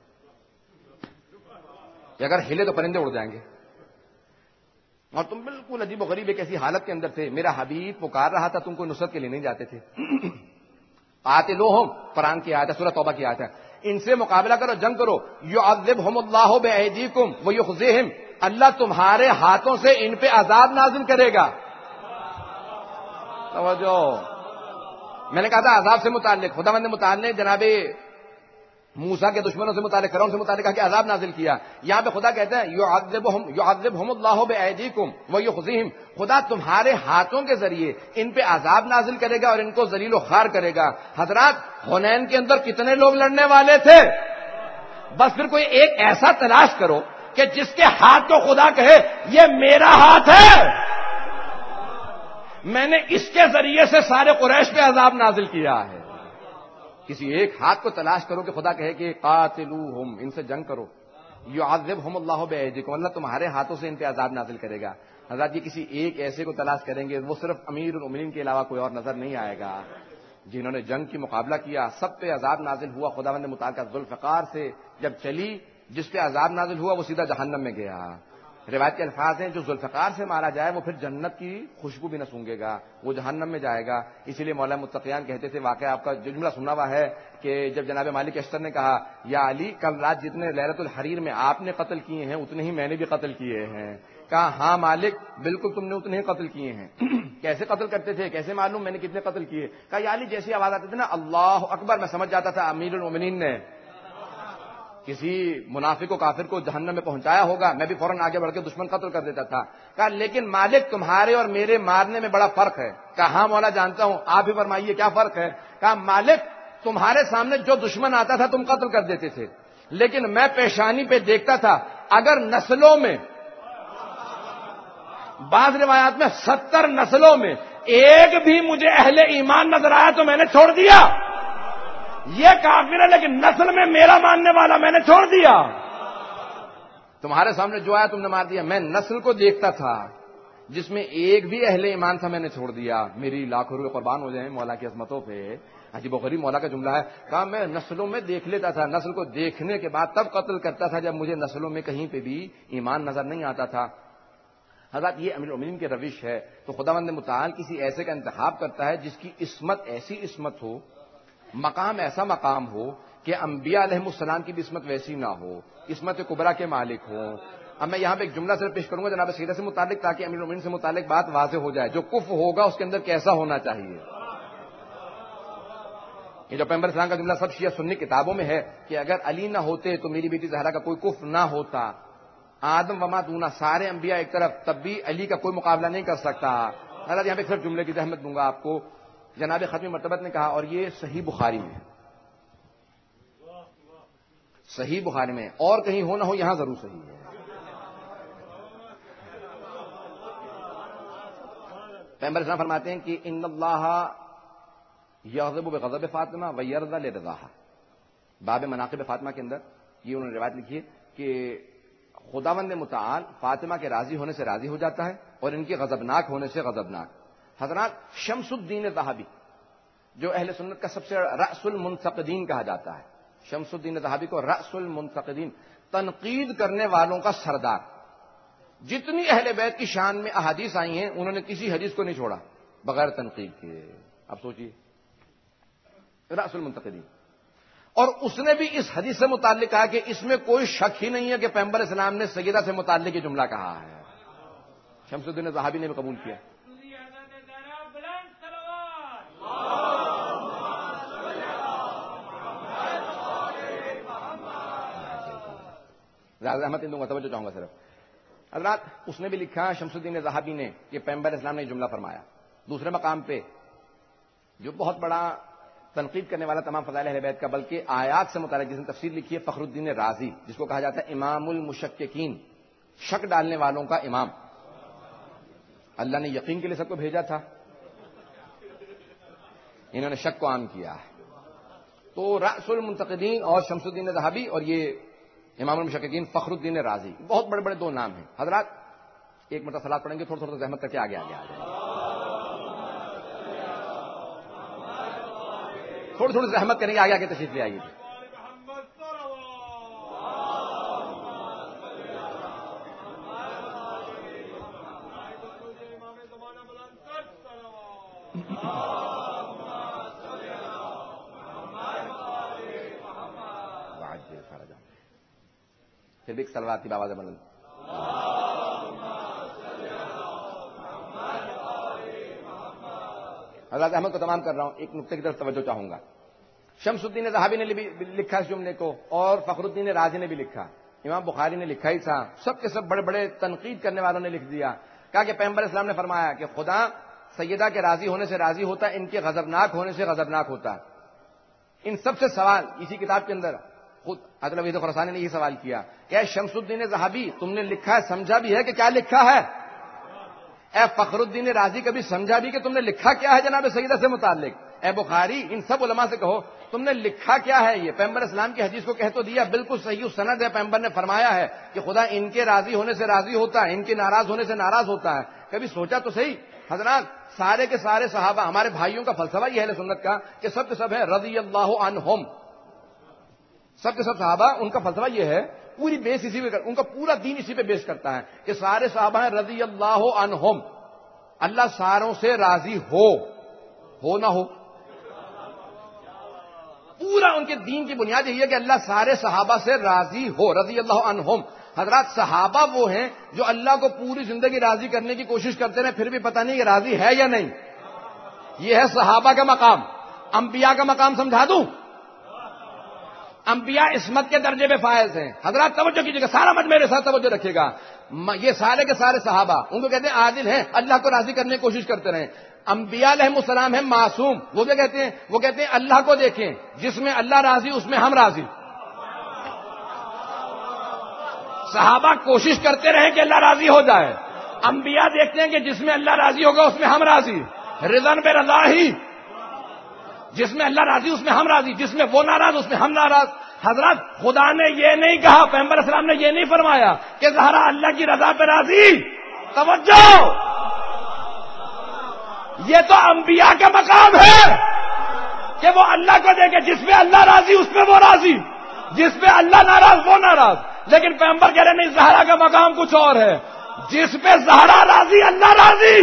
اگر ہلے تو پرندے اڑ جائیں گے، اور تم بالکل عجیب و غریب ایک ایسی حالت کے اندر تھے. میرا حبیب پکار رہا تھا، تم کو نصرت کے لیے نہیں جاتے تھے. آتے لو ہم قرآن کی آیت ہے، سورہ توبہ کی آیت ہے. ان سے مقابلہ کرو، جنگ کرو. یعذبہم اللہ بایدیکم ویخزیہم، اللہ تمہارے ہاتھوں سے ان پہ عذاب نازل کرے گا. توجہ، میں نے کہا تھا عذاب سے متعلق خداوند نے متعلق جناب موسیٰ کے دشمنوں سے متعلق، فرعون سے متعلق کہا کہ عذاب نازل کیا. یہاں پہ خدا کہتا ہے یعذبہم یعذبہم اللہ بایدیکم ویخزیہم، خدا تمہارے ہاتھوں کے ذریعے ان پہ عذاب نازل کرے گا اور ان کو ذلیل و خوار کرے گا. حضرات حنین کے اندر کتنے لوگ لڑنے والے تھے؟ بس پھر کوئی ایک ایسا تلاش کرو کہ جس کے ہاتھ کو خدا کہے یہ میرا ہاتھ ہے، میں نے اس کے ذریعے سے سارے قریش پہ عذاب نازل کیا ہے. کسی ایک ہاتھ کو تلاش کرو کہ خدا کہے کہ قاتلوہم، ان سے جنگ کرو. یعذبہم اللہ بایدیکم، اللہ تمہارے ہاتھوں سے ان پہ عذاب نازل کرے گا. حضرات یہ کسی ایک ایسے کو تلاش کریں گے، وہ صرف امیر المومنین کے علاوہ کوئی اور نظر نہیں آئے گا. جنہوں نے جنگ کی مقابلہ کیا سب پہ عذاب نازل ہوا. خداوند متعال کا ذوالفقار سے جب چلی، جس پہ عذاب نازل ہوا وہ سیدھا جہنم میں گیا. روایت کے الفاظ ہیں جو ذوالفقار سے مارا جائے وہ پھر جنت کی خوشبو بھی نہ سونگے گا، وہ جہنم میں جائے گا. اسی لیے مولا متقیان کہتے تھے، واقعہ آپ کا جملہ سنا ہوا ہے کہ جب جناب مالک اشتر نے کہا یا علی کل رات جتنے لیلۃ الحریر میں آپ نے قتل کیے ہیں اتنے ہی میں نے بھی قتل کیے ہیں. کہا ہاں مالک بالکل تم نے اتنے ہی قتل کیے ہیں. کیسے قتل کرتے تھے، کیسے معلوم میں نے کتنے قتل کیے؟ کہا یا علی جیسی آواز آتی تھی نا اللہ اکبر، میں سمجھ جاتا تھا امیر المومنین نے کسی منافق و کافر کو جہنم میں پہنچایا ہوگا، میں بھی فوراً آگے بڑھ کے دشمن قتل کر دیتا تھا. کہا لیکن مالک تمہارے اور میرے مارنے میں بڑا فرق ہے. کہا ہاں مولا جانتا ہوں، آپ ہی فرمائیے کیا فرق ہے؟ کہا مالک تمہارے سامنے جو دشمن آتا تھا تم قتل کر دیتے تھے، لیکن میں پیشانی پہ دیکھتا تھا اگر نسلوں میں، بعض روایات میں ستر نسلوں میں ایک بھی مجھے اہل ایمان نظر آیا تو میں نے چھوڑ دیا. یہ کافر ہے لیکن نسل میں میرا ماننے والا میں نے چھوڑ دیا. تمہارے سامنے جو آیا تم نے مار دیا، میں نسل کو دیکھتا تھا جس میں ایک بھی اہل ایمان تھا میں نے چھوڑ دیا. میری لاکھوں روپے قربان ہو جائیں مولا کی عظمتوں پہ. عجیب و غریب مولا کا جملہ ہے. کہا میں نسلوں میں دیکھ لیتا تھا، نسل کو دیکھنے کے بعد تب قتل کرتا تھا جب مجھے نسلوں میں کہیں پہ بھی ایمان نظر نہیں آتا تھا. حضرات یہ امیر المومنین کی روش ہے. تو خداوند متعال کسی ایسے کا انتخاب کرتا ہے جس کی عصمت ایسی عصمت ہو، مقام ایسا مقام ہو کہ انبیاء علیہ السلام کی بھی عصمت ویسی نہ ہو، عصمت کبریٰ کے مالک ہوں. اب میں یہاں پہ ایک جملہ صرف پیش کروں گا جناب سیدہ سے متعلق تاکہ امیر المومنین سے متعلق بات واضح ہو جائے. جو کفر ہوگا اس کے اندر کیسا ہونا چاہیے. یہ جو پیغمبر اسلام کا جملہ سب شیعہ سنی کتابوں میں ہے کہ اگر علی نہ ہوتے تو میری بیٹی زہرا کا کوئی کفر نہ ہوتا. آدم وما دونا سارے انبیاء ایک طرف، تب بھی علی کا کوئی مقابلہ نہیں کر سکتا. حضرات یہاں پہ صرف جملے کی زحمت دوں گا آپ کو. جناب ختمی مرتبت نے کہا اور یہ صحیح بخاری میں، صحیح بخاری میں، اور کہیں ہو نہ ہو یہاں ضرور صحیح ہے. پیغمبر اسلام فرماتے ہیں کہ ان اللہ یغضب بغضب فاطمہ ویرضی لرضاہا. باب مناقب فاطمہ کے اندر یہ انہوں نے روایت لکھی ہے کہ خداوند متعال فاطمہ کے راضی ہونے سے راضی ہو جاتا ہے اور ان کے غضبناک ہونے سے غضبناک. حضرات شمس الدین ذہبی جو اہل سنت کا سب سے رأس المنتقدین کہا جاتا ہے، شمس الدین ذہبی کو رأس المنتقدین، تنقید کرنے والوں کا سردار. جتنی اہل بیت کی شان میں احادیث آئی ہیں انہوں نے کسی حدیث کو نہیں چھوڑا بغیر تنقید کے. اب سوچیے رأس المنتقدین. اور اس نے بھی اس حدیث سے متعلق کہا کہ اس میں کوئی شک ہی نہیں ہے کہ پیغمبر اسلام نے سیدہ سے متعلق یہ جملہ کہا ہے. شمس الدین ذہبی نے بھی قبول کیا. زیادہ احمد ان دوں گا توجہ چاہوں گا صرف. حضرات اس نے بھی لکھا شمس الدین ذہبی نے کہ پیغمبر اسلام نے یہ جملہ فرمایا. دوسرے مقام پہ جو بہت بڑا تنقید کرنے والا تمام فضائل اہل بیت کا بلکہ آیات سے متعلق جس نے تفسیر لکھی ہے فخر الدین رازی، جس کو کہا جاتا ہے امام المشککین، شک ڈالنے والوں کا امام. اللہ نے یقین کے لیے سب کو بھیجا تھا، انہوں نے شک کو عام کیا ہے. تو رأس المنتقدین اور شمس الدین ذہبی اور یہ امام المشککین فخر الدین رازی، بہت بڑے بڑے دو نام ہیں. حضرات ایک مرتبہ صلاۃ پڑھیں گے، تھوڑا تھوڑا زحمت کر کے آگے آگے آ جائیں گے. تھوڑی تھوڑی زحمت کریں گے، آگے آگے تشریف لے آئیے. پھر بھی ایک سلوات کی باواز بلند. حضرت احمد کو تمام کر رہا ہوں، ایک نقطے کی طرف توجہ چاہوں گا. شمس الدین ذہبی نے بھی لکھا اس جملے کو اور فخر الدین رازی نے بھی لکھا. امام بخاری نے لکھا ہی تھا. سب کے سب بڑے بڑے تنقید کرنے والوں نے لکھ دیا. کہا کہ پیغمبر اسلام نے فرمایا کہ خدا سیدہ کے راضی ہونے سے راضی ہوتا ہے، ان کے غضبناک ہونے سے غضبناک ہوتا ہے. ان سب سے سوال اسی کتاب کے اندر خود حضرت وحید خراسانی نے یہ سوال کیا کہ شمس الدین ذہبی تم نے لکھا ہے، سمجھا بھی ہے کہ کیا لکھا ہے؟ اے فخر الدین رازی کبھی سمجھا بھی کہ تم نے لکھا کیا ہے جناب سیدہ سے متعلق؟ اے بخاری ان سب علماء سے کہو تم نے لکھا کیا ہے؟ یہ پیغمبر اسلام کی حدیث کو کہہ تو دیا، بالکل صحیح سند ہے. پیغمبر نے فرمایا ہے کہ خدا ان کے راضی ہونے سے راضی ہوتا ہے، ان کے ناراض ہونے سے ناراض ہوتا ہے. کبھی سوچا تو صحیح. حضرات سارے کے سارے صحابہ ہمارے بھائیوں کا فلسفہ یہ ہے سنت کا کہ سب کے سب ہے رضی اللہ عنہم. سب کے سب صحابہ ان کا فلسفہ یہ ہے پوری بیس اسی پہ، ان کا پورا دین اسی پہ بیس کرتا ہے کہ سارے صحابہ ہیں رضی اللہ عنہم، اللہ ساروں سے راضی ہو ہو نہ ہو، پورا ان کے دین کی بنیاد یہی ہے کہ اللہ سارے صحابہ سے راضی ہو، رضی اللہ عنہم۔ حضرات صحابہ وہ ہیں جو اللہ کو پوری زندگی راضی کرنے کی کوشش کرتے رہے، پھر بھی پتہ نہیں کہ راضی ہے یا نہیں، یہ ہے صحابہ کا مقام۔ انبیاء کا مقام سمجھا دوں؟ انبیاء عصمت کے درجے پہ فائز ہیں۔ حضرات توجہ کیجیے گا، سارا مجھ میرے ساتھ توجہ رکھیے گا، یہ سارے کے سارے صحابہ ان کو کہتے ہیں عادل ہیں، اللہ کو راضی کرنے کی کوشش کرتے رہے۔ انبیاء علیہ السلام ہیں معصوم، وہ کیا کہتے ہیں؟ وہ کہتے ہیں اللہ کو دیکھیں، جس میں اللہ راضی اس میں ہم راضی۔ صحابہ کوشش کرتے رہے کہ اللہ راضی ہو جائے، انبیاء دیکھتے ہیں کہ جس میں اللہ راضی ہوگا اس میں ہم راضی، رضن پہ رضا ہی، جس میں اللہ راضی اس میں ہم راضی، جس میں وہ ناراض اس میں ہم ناراض۔ حضرات خدا نے یہ نہیں کہا، پیغمبر اسلام نے یہ نہیں فرمایا کہ زہرا اللہ کی رضا پہ راضی۔ توجہ، یہ تو انبیاء کا مقام ہے کہ وہ اللہ کو دیکھے، جس پہ اللہ راضی اس پہ وہ راضی، جس پہ اللہ ناراض وہ ناراض۔ لیکن پیغمبر کہہ رہے نہیں، زہرا کا مقام کچھ اور ہے، جس پہ زہرا راضی اللہ راضی۔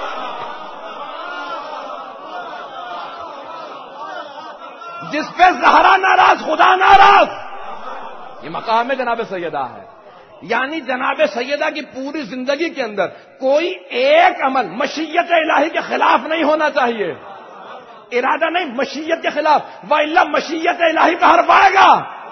جس پہ زہرا ناراض خدا ناراض، یہ مقام جناب سیدہ ہے۔ یعنی جناب سیدہ کی پوری زندگی کے اندر کوئی ایک عمل مشیت الہی کے خلاف نہیں ہونا چاہیے، ارادہ نہیں، مشیت کے خلاف، وَإِلَّا مشیت الہی پہ حرف آئے گا۔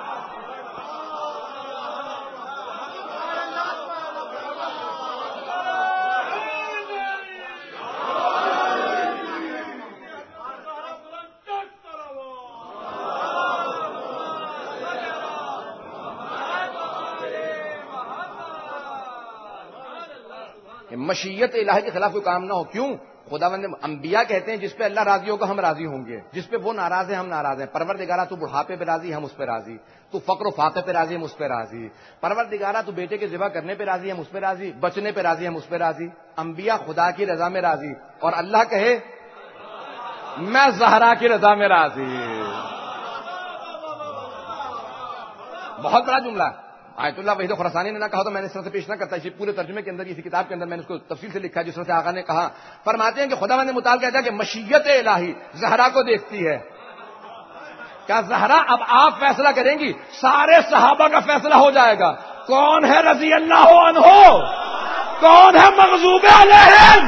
مشیت الہی کے خلاف کوئی کام نہ ہو۔ کیوں؟ خداوند انبیاء کہتے ہیں جس پہ اللہ راضی ہوگا ہم راضی ہوں گے، جس پہ وہ ناراض ہے ہم ناراض ہیں۔ پروردگارہ تو بڑھاپے پہ راضی ہم اس پہ راضی، تو فقر و فاقے پہ راضی ہم اس پہ راضی۔ پروردگارہ تو بیٹے کے ذبح کرنے پہ راضی ہم اس پہ راضی، بچنے پہ راضی ہم اس پہ راضی۔ انبیاء خدا کی رضا میں راضی، اور اللہ کہے میں زہرا کی رضا میں راضی۔ بہت بڑا جملہ۔ آیت اللہ وحید خراسانی نے نہ کہا تو میں نے اس طرح سے پیش نہ کرتا، اسی پورے ترجمے کے اندر، اسی کتاب کے اندر میں نے اس کو تفصیل سے لکھا ہے جس طرح سے آقا نے کہا۔ فرماتے ہیں کہ خداوند متعال کہتا ہے کہ مشیت الہی زہرا کو دیکھتی ہے۔ کیا زہرا اب آپ فیصلہ کریں گی؟ سارے صحابہ کا فیصلہ ہو جائے گا، کون ہے رضی اللہ عنہ، کون ہے مغضوب علیہم۔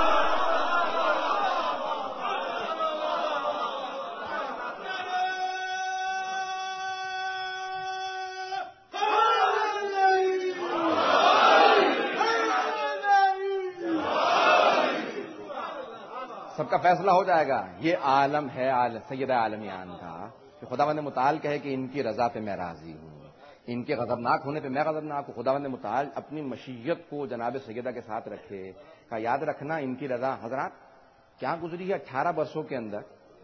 سب کا فیصلہ ہو جائے گا۔ یہ عالم ہے عالم سیدہ عالمیان کا کہ خداوند متعال کہے کہ ان کی رضا پہ میں راضی ہوں، ان کے غضبناک ہونے پہ میں غضبناک ہوں۔ خداوند متعال اپنی مشیت کو جناب سیدہ کے ساتھ رکھے کا یاد رکھنا ان کی رضا۔ حضرات کیا گزری ہے اٹھارہ برسوں کے اندر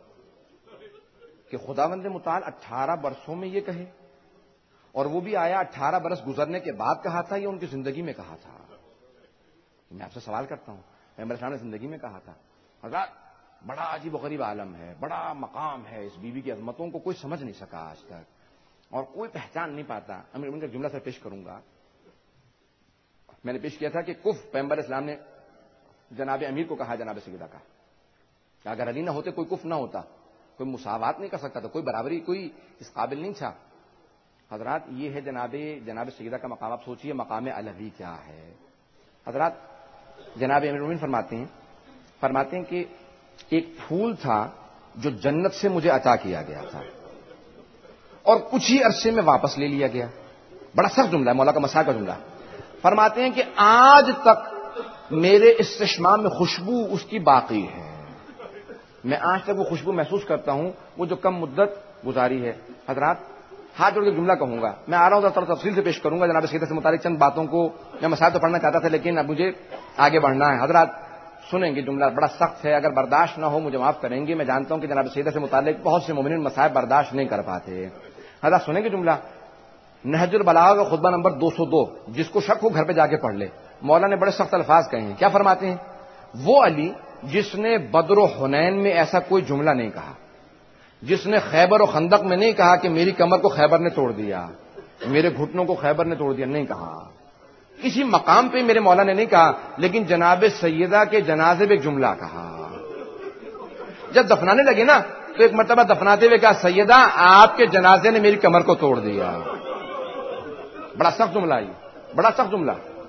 کہ خداوند متعال اٹھارہ برسوں میں یہ کہے، اور وہ بھی آیا اٹھارہ برس گزرنے کے بعد کہا تھا یا ان کی زندگی میں کہا تھا؟ میں آپ سے سوال کرتا ہوں، پیغمبر اسلام نے زندگی میں کہا تھا۔ حضرات بڑا عجیب و غریب عالم ہے، بڑا مقام ہے، اس بیوی کی عظمتوں کو کوئی سمجھ نہیں سکا آج تک اور کوئی پہچان نہیں پاتا۔ امیر ان کا جملہ سے پیش کروں گا، میں نے پیش کیا تھا کہ کف پیغمبر اسلام نے جناب امیر کو کہا، جناب سیدہ کا کہ اگر علی نہ ہوتے کوئی کف نہ ہوتا، کوئی مساوات نہیں کر سکتا تھا، کوئی برابری کوئی اس قابل نہیں تھا۔ حضرات یہ ہے جناب جناب سیدہ کا مقام۔ آپ سوچئے مقام علوی کیا ہے۔ حضرات جناب امیر المومنین فرماتے ہیں فرماتے ہیں کہ ایک پھول تھا جو جنت سے مجھے عطا کیا گیا تھا اور کچھ ہی عرصے میں واپس لے لیا گیا۔ بڑا سخت جملہ ہے، مولا کا مسائل کا جملہ۔ فرماتے ہیں کہ آج تک میرے استشمام میں خوشبو اس کی باقی ہے، میں آج تک وہ خوشبو محسوس کرتا ہوں، وہ جو کم مدت گزاری ہے۔ حضرات ہاتھ جوڑ کے جملہ کہوں گا، میں آ رہا ہوں تھوڑا تفصیل سے پیش کروں گا جناب سیدہ سے متعلق چند باتوں کو۔ میں مسائل تو پڑھنا چاہتا تھا لیکن اب مجھے آگے بڑھنا ہے۔ حضرات سنیں گے، جملہ بڑا سخت ہے، اگر برداشت نہ ہو مجھے معاف کریں گے، میں جانتا ہوں کہ جناب سیدہ سے متعلق بہت سے مومنین مسائل برداشت نہیں کر پاتے۔ حضرات سنیں گے جملہ نہج البلاغہ کا خطبہ نمبر دو سو دو، جس کو شک ہو گھر پہ جا کے پڑھ لے۔ مولا نے بڑے سخت الفاظ کہے ہیں، کیا فرماتے ہیں؟ وہ علی جس نے بدر و حنین میں ایسا کوئی جملہ نہیں کہا، جس نے خیبر و خندق میں نہیں کہا کہ میری کمر کو خیبر نے توڑ دیا، میرے گھٹنوں کو خیبر نے توڑ دیا، نہیں کہا، کسی مقام پہ میرے مولا نے نہیں کہا، لیکن جناب سیدہ کے جنازے میں ایک جملہ کہا. جب دفنانے لگے نا تو ایک مرتبہ دفناتے ہوئے کہا سیدہ آپ کے جنازے نے میری کمر کو توڑ دیا. بڑا سخت جملہ ہے، بڑا سخت جملہ.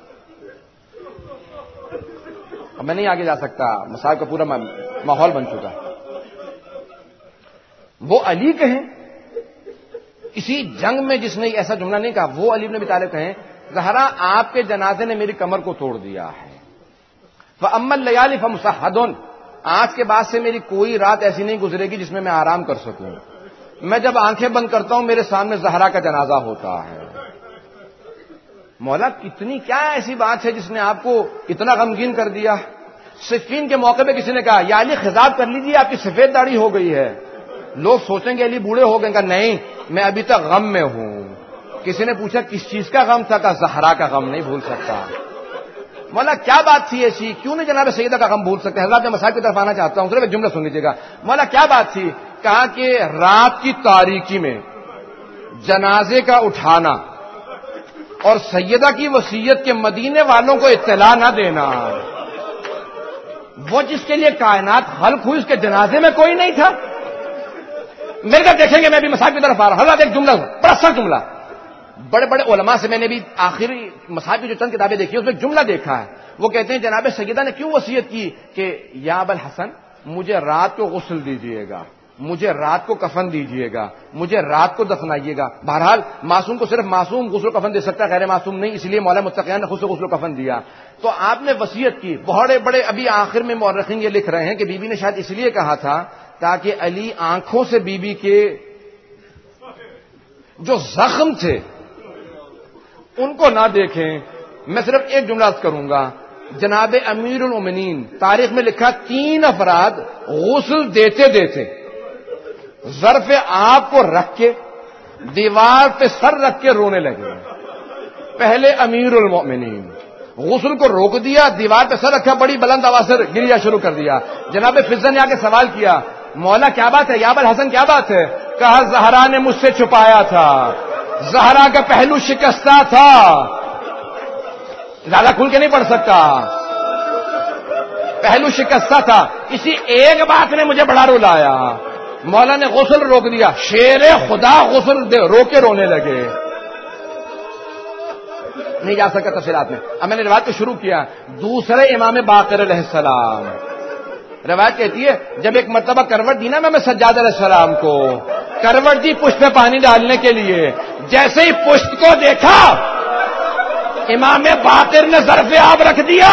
اب میں نہیں آگے جا سکتا، مسائل کا پورا ماحول بن چکا. وہ علی کہیں اسی جنگ میں جس نے ایسا جملہ نہیں کہا، وہ علی بن ابی طالب کہیں زہرا آپ کے جنازے نے میری کمر کو توڑ دیا ہے. فَأَمَّا اللَّيَالِ فَمُسَحَّدٌ، آج کے بعد سے میری کوئی رات ایسی نہیں گزرے گی جس میں میں آرام کر سکوں. میں جب آنکھیں بند کرتا ہوں میرے سامنے زہرا کا جنازہ ہوتا ہے. مولا کتنی کیا ایسی بات ہے جس نے آپ کو اتنا غمگین کر دیا. صفین کے موقع پہ کسی نے کہا یا علی خطاب کر لیجیے آپ کی سفید داڑھی ہو گئی ہے. لوگ سوچیں گے علی بوڑھے ہو گئے. کہا نہیں میں ابھی تک غم میں ہوں. کسی نے پوچھا کس چیز کا غم تھا؟ کہا زہرا کا غم نہیں بھول سکتا. مولا کیا بات تھی ایسی، کیوں نہیں جناب سیدہ کا غم بھول سکتے؟ حضرات میں مسائل کی طرف آنا چاہتا ہوں، صرف ایک جملہ سن لیجیے گا. مولا کیا بات تھی؟ کہا کہ رات کی تاریکی میں جنازے کا اٹھانا اور سیدہ کی وصیت کے مدینے والوں کو اطلاع نہ دینا. وہ جس کے لیے کائنات خلق ہوئی اس کے جنازے میں کوئی نہیں تھا. میرے گھر دیکھیں گے، میں بھی مسائل کی طرف آ رہا ہوں. حضرات ایک جملہ بڑا سخت جملہ، بڑے بڑے علماء سے میں نے بھی آخری مسائل کی جو چند کتابیں دیکھی اس میں جملہ دیکھا ہے. وہ کہتے ہیں جناب سیدہ نے کیوں وصیت کی کہ یا ابا الحسن مجھے رات کو غسل دیجیے گا، مجھے رات کو کفن دیجیے گا، مجھے رات کو دفنائیے گا. بہرحال معصوم کو صرف معصوم غسل و کفن دے سکتا ہے، غیر معصوم نہیں، اس لیے مولا متقیان نے خود سے غسل و کفن دیا. تو آپ نے وصیت کی. بڑے بڑے ابھی آخر میں مورخین یہ لکھ رہے ہیں کہ بی بی نے شاید اس لیے کہا تھا تاکہ علی آنکھوں سے بی بی کے جو زخم تھے ان کو نہ دیکھیں. میں صرف ایک جملہ کروں گا. جناب امیر المومنین تاریخ میں لکھا تین افراد غسل دیتے دیتے ظرف آپ کو رکھ کے دیوار پہ سر رکھ کے رونے لگے. پہلے امیر المومنین غسل کو روک دیا، دیوار پہ سر رکھا، بڑی بلند آواز سے گریا شروع کر دیا. جناب فضل نے آ کے سوال کیا مولا کیا بات ہے، یا ابا الحسن کیا بات ہے؟ کہا زہرا نے مجھ سے چھپایا تھا، زہرا کا پہلو شکستہ تھا. زیادہ کھل کے نہیں پڑھ سکتا، پہلو شکستہ تھا، اسی ایک بات نے مجھے بڑا رلایا. مولا نے غسل روک دیا، شیر خدا غسل رو کے رونے لگے. نہیں جا سکتا تفصیلات میں. اب میں نے روایت کو شروع کیا. دوسرے امام باقر علیہ السلام روایت کہتی ہے جب ایک مرتبہ کروٹ دی نا میں سجاد علیہ السلام کو، کروٹ دی پشت میں پانی ڈالنے کے لیے، جیسے ہی پشت کو دیکھا امام باقر نے ظرف آب رکھ دیا،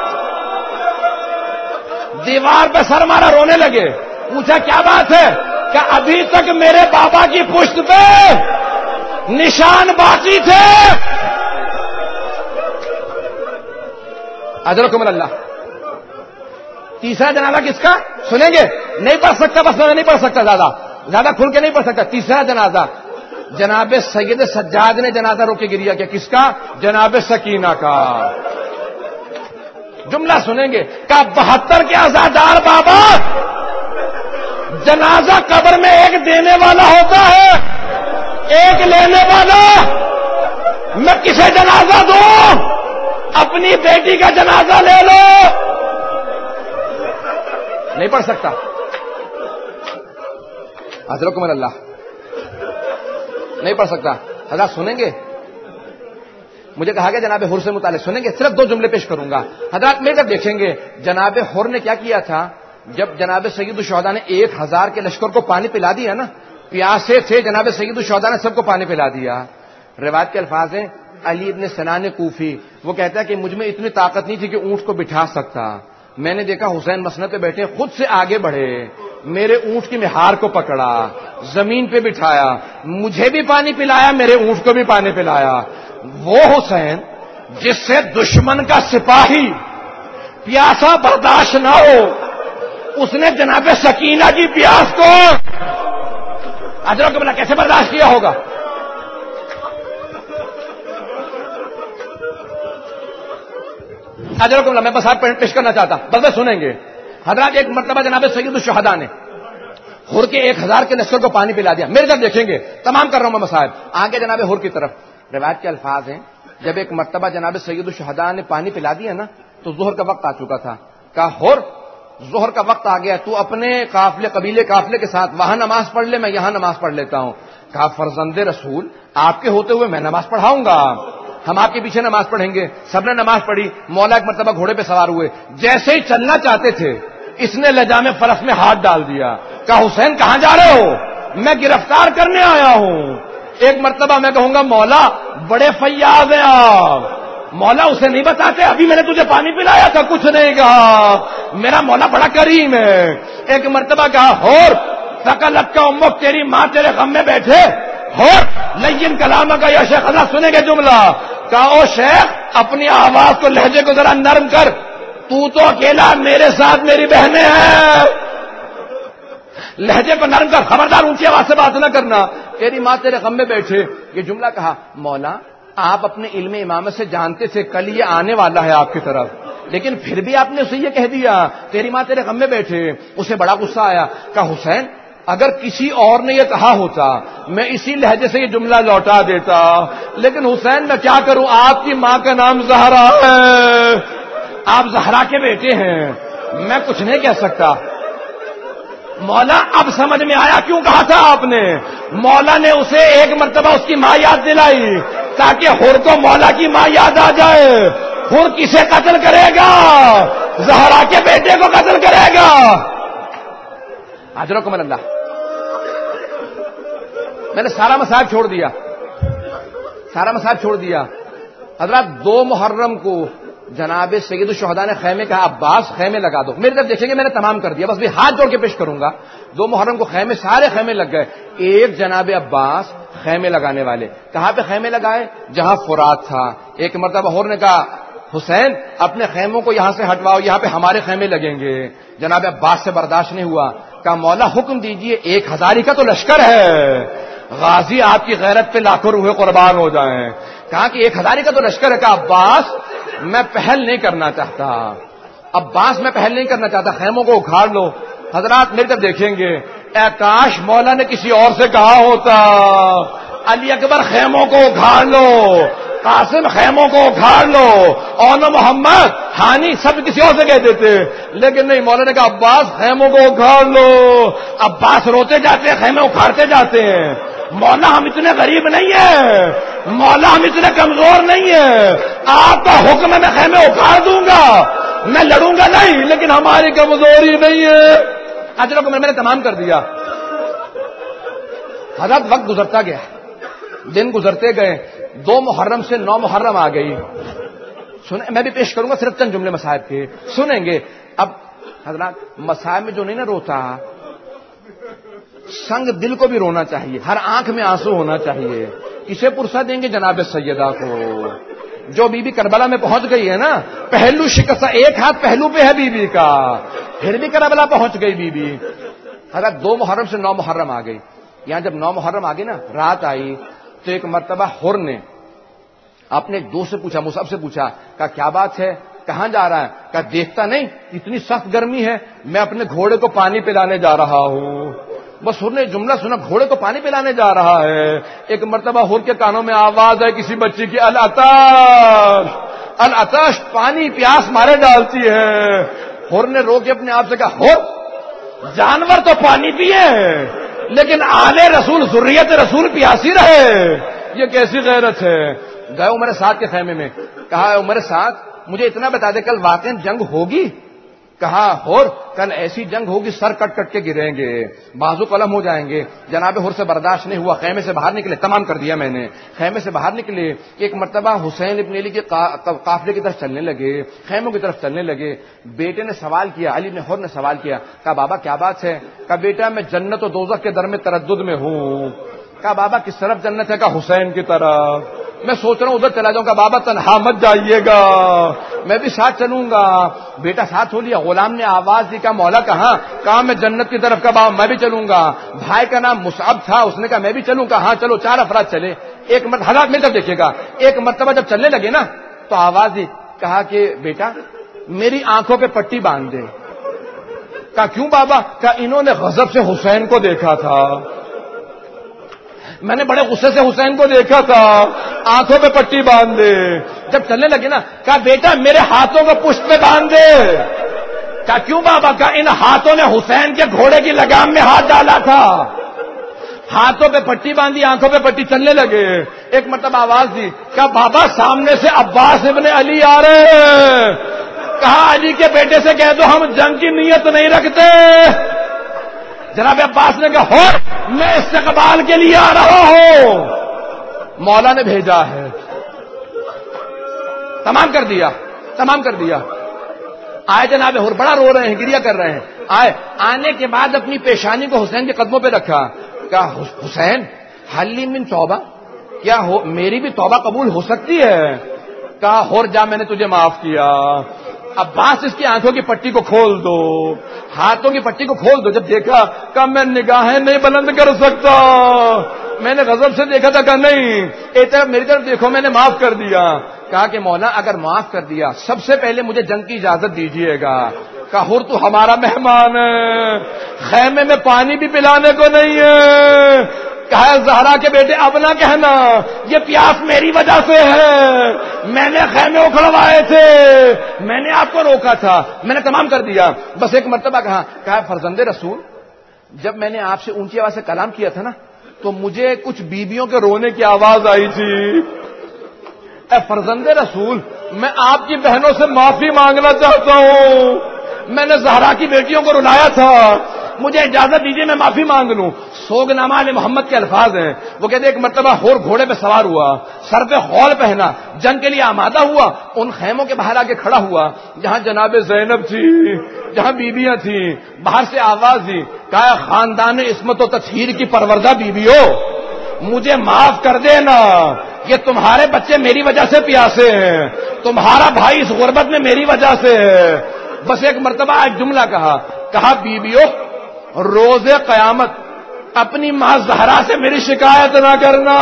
دیوار پہ سر مارا، رونے لگے. پوچھا کیا بات ہے؟ کہ ابھی تک میرے بابا کی پشت پہ نشان باقی تھے. اجرکم اللہ. تیسرا جنازہ کس کا سنیں گے؟ نہیں پڑھ سکتا، بس میں نہیں پڑھ سکتا، زیادہ زیادہ کھل کے نہیں پڑھ سکتا. تیسرا جنازہ جناب سید سجاد نے جنازہ روک کے گریا کیا؟ کس کا؟ جناب سکینہ کا. جملہ سنیں گے کہ بہتر کے عزادار بابا، جنازہ قبر میں ایک دینے والا ہوتا ہے ایک لینے والا. میں کسے جنازہ دوں؟ اپنی بیٹی کا جنازہ لے لو. نہیں پڑھ سکتا. حضرکم اللہ نہیں پڑھ سکتا. حضرات سنیں گے؟ مجھے کہا گیا جناب حر سے متعلق سنیں گے، صرف دو جملے پیش کروں گا. حضرات میں جب دیکھیں گے جناب حر نے کیا کیا تھا. جب جناب سید الشہداء نے ایک ہزار کے لشکر کو پانی پلا دیا نا، پیاسے تھے، جناب سید الشہداء نے سب کو پانی پلا دیا. روایت کے الفاظ ہیں علی ابن سنان کوفی، وہ کہتا ہے کہ مجھ میں اتنی طاقت نہیں تھی کہ اونٹ کو بٹھا سکتا. میں نے دیکھا حسین مسند پہ بیٹھے، خود سے آگے بڑھے، میرے اونٹ کی مہار کو پکڑا، زمین پہ بٹھایا، مجھے بھی پانی پلایا، میرے اونٹ کو بھی پانی پلایا. وہ حسین جس سے دشمن کا سپاہی پیاسا برداشت نہ ہو، اس نے جناب سکینہ کی پیاس کو اجر کو بلا کیسے برداشت کیا ہوگا؟ اجر کو بلا میں بس آپ پیش کرنا چاہتا، بس بس سنیں گے. حضرات ایک مرتبہ جناب سید الشہداء نے ہر کے ایک ہزار کے لشکر کو پانی پلا دیا. میرے طرف دیکھیں گے, تمام کر رہا ہوں میں مصائب. آگے جناب ہر کی طرف روایت کے الفاظ ہیں, جب ایک مرتبہ جناب سید الشہداء نے پانی پلا دیا نا تو ظہر کا وقت آ چکا تھا. کہا ہر ظہر کا وقت آ گیا, تو اپنے قافلے قبیلے قافلے کے ساتھ وہاں نماز پڑھ لے, میں یہاں نماز پڑھ لیتا ہوں. کہا فرزند رسول, آپ کے ہوتے ہوئے میں نماز پڑھاؤں گا, ہم آپ کے پیچھے نماز پڑھیں گے. سب نے نماز پڑھی. مولا ایک مرتبہ گھوڑے پہ سوار ہوئے, جیسے ہی چلنا چاہتے تھے اس نے لجام فرس میں ہاتھ ڈال دیا. کہا حسین کہاں جا رہے ہو؟ میں گرفتار کرنے آیا ہوں. ایک مرتبہ میں کہوں گا مولا بڑے فیاض ہیں آپ. مولا اسے نہیں بتاتے ابھی میں نے تجھے پانی پلایا تھا, کچھ نہیں کہا, میرا مولا بڑا کریم ہے. ایک مرتبہ کہا ہور سکلت کا امک, تیری ماں تیرے غم میں بیٹھے, ہور لین کلام کا یا شیخ اللہ سنے گے جملہ. کہا او شیخ اپنی آواز کو لہجے کو ذرا نرم کر, تو تو اکیلا, میرے ساتھ میری بہنیں ہیں. لہجے کو نرم کر, خبردار اونچی آواز سے بات نہ کرنا, تیری ماں تیرے غم میں بیٹھے. یہ جملہ کہا. مولا آپ اپنے علم امامت سے جانتے تھے کل یہ آنے والا ہے آپ کی طرف, لیکن پھر بھی آپ نے اسے یہ کہہ دیا تیری ماں تیرے غم میں بیٹھے. اسے بڑا غصہ آیا. کہا حسین اگر کسی اور نے یہ کہا ہوتا میں اسی لہجے سے یہ جملہ لوٹا دیتا, لیکن حسین میں کیا کروں, آپ کی ماں کا نام زہرا ہے, آپ زہرا کے بیٹے ہیں, میں کچھ نہیں کہہ سکتا. مولا اب سمجھ میں آیا کیوں کہا تھا آپ نے. مولا نے اسے ایک مرتبہ اس کی ماں یاد دلائی تاکہ ہر کو مولا کی ماں یاد آ جائے. ہر کسے قتل کرے گا؟ زہرا کے بیٹے کو قتل کرے گا. اجرکم اللہ. میں نے سارا مسائل چھوڑ دیا, سارا مسائل چھوڑ دیا. حضرات دو محرم کو جناب سید الشہداء نے خیمے کہا عباس خیمے لگا دو. میری طرف دیکھیں گے میں نے تمام کر دیا, بس بھی ہاتھ جوڑ کے پیش کروں گا. دو محرم کو خیمے, سارے خیمے لگ گئے. ایک جناب عباس خیمے لگانے والے. کہاں پہ خیمے لگائے؟ جہاں فرات تھا. ایک مرتبہ اور نے کہا حسین اپنے خیموں کو یہاں سے ہٹواؤ, یہاں پہ ہمارے خیمے لگیں گے. جناب عباس سے برداشت نہیں ہوا. کہا مولا حکم دیجئے, ایک ہزاری کا تو لشکر ہے, غازی آپ کی غیرت پہ لاکھوں روحیں قربان ہو جائیں. کہا کہ ایک ہزاری کا تو لشکر ہے. کہا عباس میں پہل نہیں کرنا چاہتا, عباس میں پہل نہیں کرنا چاہتا, خیموں کو اکھاڑ لو. حضرات میری طرف دیکھیں گے, اے کاش مولا نے کسی اور سے کہا ہوتا علی اکبر خیموں کو اکھاڑ لو, قاسم خیموں کو اکھاڑ لو, اون محمد ہانی سب کسی اور سے کہہ دیتے, لیکن نہیں, مولا نے کہا عباس خیموں کو اکھاڑ لو. عباس روتے جاتے ہیں, خیمے اکھاڑتے جاتے ہیں. مولا ہم اتنے غریب نہیں ہیں, مولا ہم اتنے کمزور نہیں ہیں, آپ کا حکم ہے میں خیمے اکھاڑ دوں گا, میں لڑوں گا نہیں, لیکن ہماری کمزوری نہیں ہے. اجر کو میں نے تمام کر دیا. حضرت وقت گزرتا گیا, دن گزرتے گئے, دو محرم سے نو محرم آ گئی. سنیں, میں بھی پیش کروں گا صرف چند جملے مسائب کے, سنیں گے. اب حضرات مسائب میں جو نہیں نہ روتا, سنگ دل کو بھی رونا چاہیے, ہر آنکھ میں آنسو ہونا چاہیے. کسے پرسہ دیں گے جناب سیدہ کو, جو بی بی کربلا میں پہنچ گئی ہے نا, پہلو شکست, ایک ہاتھ پہلو پہ ہے بی بی کا, پھر بھی کربلا پہنچ گئی بی بی. حضرت دو محرم سے نو محرم آ گئی. یہاں جب نو محرم آ گئی نا, رات آئی تو ایک مرتبہ ہر نے اپنے ایک دوست سے پوچھا, مصعب سے پوچھا, کہا کیا بات ہے, کہاں جا رہا ہے؟ کہا دیکھتا نہیں اتنی سخت گرمی ہے, میں اپنے گھوڑے کو پانی پلانے جا رہا ہوں. بس ہر نے جملہ سنا, گھوڑے کو پانی پلانے جا رہا ہے. ایک مرتبہ ہر کے کانوں میں آواز ہے کسی بچی کی, العطش العطش, پانی پیاس مارے ڈالتی ہے. ہر نے رو کے اپنے آپ سے کہا, ہر جانور تو پانی پیے لیکن آل رسول ذریت رسول پیاسی رہے, یہ کیسی غیرت ہے. گئے عمر سعد کے خیمے میں, کہا عمر سعد مجھے اتنا بتا دے کل واقعی جنگ ہوگی؟ کہا ہور کل ایسی جنگ ہوگی سر کٹ کٹ کے گریں گے, بازو قلم ہو جائیں گے. جناب ہر سے برداشت نہیں ہوا, خیمے سے باہر نکلے, تمام کر دیا میں نے. خیمے سے باہر نکلے, ایک مرتبہ حسین ابن علی کے قافلے کی طرف چلنے لگے, خیموں کی طرف چلنے لگے. بیٹے نے سوال کیا, علی نے ہر نے سوال کیا, کہا بابا کیا بات ہے؟ کہا بیٹا میں جنت و دوزخ کے در میں تردد میں ہوں. کہا بابا کس طرف جنت ہے؟ کہا حسین کی طرف. میں سوچ رہا ہوں ادھر چلا جاؤں. کہا بابا تنہا مت جائیے گا, میں بھی ساتھ چلوں گا. بیٹا ساتھ ہو لیا. غلام نے آواز دی, کہا مولا کہاں؟ کہا میں جنت کی طرف. کہا بابا میں بھی چلوں گا. بھائی کا نام مصعب تھا, اس نے کہا میں بھی چلوں. کہا ہاں چلو. چار افراد چلے. ایک مرتبہ حالات مل کر دیکھیے گا, ایک مرتبہ جب چلنے لگے نا تو آواز دی, کہا کہ بیٹا میری آنکھوں پہ پٹی باندھ دے. کہا کیوں بابا؟ کہا انہوں نے غضب سے حسین کو دیکھا تھا، میں نے بڑے غصے سے حسین کو دیکھا تھا، آنکھوں پہ پٹی باندھ دے. جب چلنے لگے نا کہا بیٹا میرے ہاتھوں کو پشت پہ باندھ دے. کہا کیوں بابا؟ کہا ان ہاتھوں نے حسین کے گھوڑے کی لگام میں ہاتھ ڈالا تھا. ہاتھوں پہ پٹی باندھی، آنکھوں پہ پٹی، چلنے لگے. ایک مرتبہ آواز دی، کہا بابا سامنے سے عباس ابن علی آ رہے ہیں. کہا علی کے بیٹے سے کہہ دو ہم جنگ کی نیت نہیں رکھتے. جناب عباس نے کہا ہو میں استقبال کے لیے آ رہا ہوں، مولا نے بھیجا ہے. تمام کر دیا، تمام کر دیا. آئے جناب اور بڑا رو رہے ہیں، گریا کر رہے ہیں. آئے آنے کے بعد اپنی پیشانی کو حسین کے قدموں پہ رکھا. کہا حسین حلی من توبہ، کیا ہو میری بھی توبہ قبول ہو سکتی ہے؟ کہا ہور جا میں نے تجھے معاف کیا. عباس اس کی آنکھوں کی پٹی کو کھول دو، ہاتھوں کی پٹی کو کھول دو. جب دیکھا کہ میں نگاہیں نہیں بلند کر سکتا، میں نے غضب سے دیکھا تھا کہ نہیں، ایک طرف میری طرف دیکھو میں نے معاف کر دیا. کہا کہ مولا اگر معاف کر دیا سب سے پہلے مجھے جنگ کی اجازت دیجیے گا. کہا ہور تو ہمارا مہمان ہے، خیمے میں پانی بھی پلانے کو نہیں ہے. کہا زہرا کے بیٹے اب نہ کہنا یہ پیاس میری وجہ سے ہے، میں نے خیمے اکھڑوائے تھے، میں نے آپ کو روکا تھا، میں نے تمام کر دیا. بس ایک مرتبہ کہا کہا فرزند رسول جب میں نے آپ سے اونچی آواز سے کلام کیا تھا نا تو مجھے کچھ بیویوں کے رونے کی آواز آئی تھی. اے فرزند رسول میں آپ کی بہنوں سے معافی مانگنا چاہتا ہوں، میں نے زہرا کی بیٹیوں کو رلایا تھا، مجھے اجازت دیجیے میں معافی مانگ لوں. سوگ نامہ علی محمد کے الفاظ ہیں. وہ کہتے ایک مرتبہ ہور گھوڑے پہ سوار ہوا، سر پہ خول پہنا، جنگ کے لیے آمادہ ہوا. ان خیموں کے باہر آ کے کھڑا ہوا جہاں جناب زینب تھی، جہاں بیویاں تھیں. باہر سے آواز دی، کہا خاندان عصمت و تطہیر کی پروردہ بیویوں مجھے معاف کر دینا، یہ تمہارے بچے میری وجہ سے پیاسے ہیں، تمہارا بھائی اس غربت میں میری وجہ سے ہے. بس ایک مرتبہ ایک جملہ کہا، کہا بیویوں روز قیامت اپنی ماں زہرا سے میری شکایت نہ کرنا.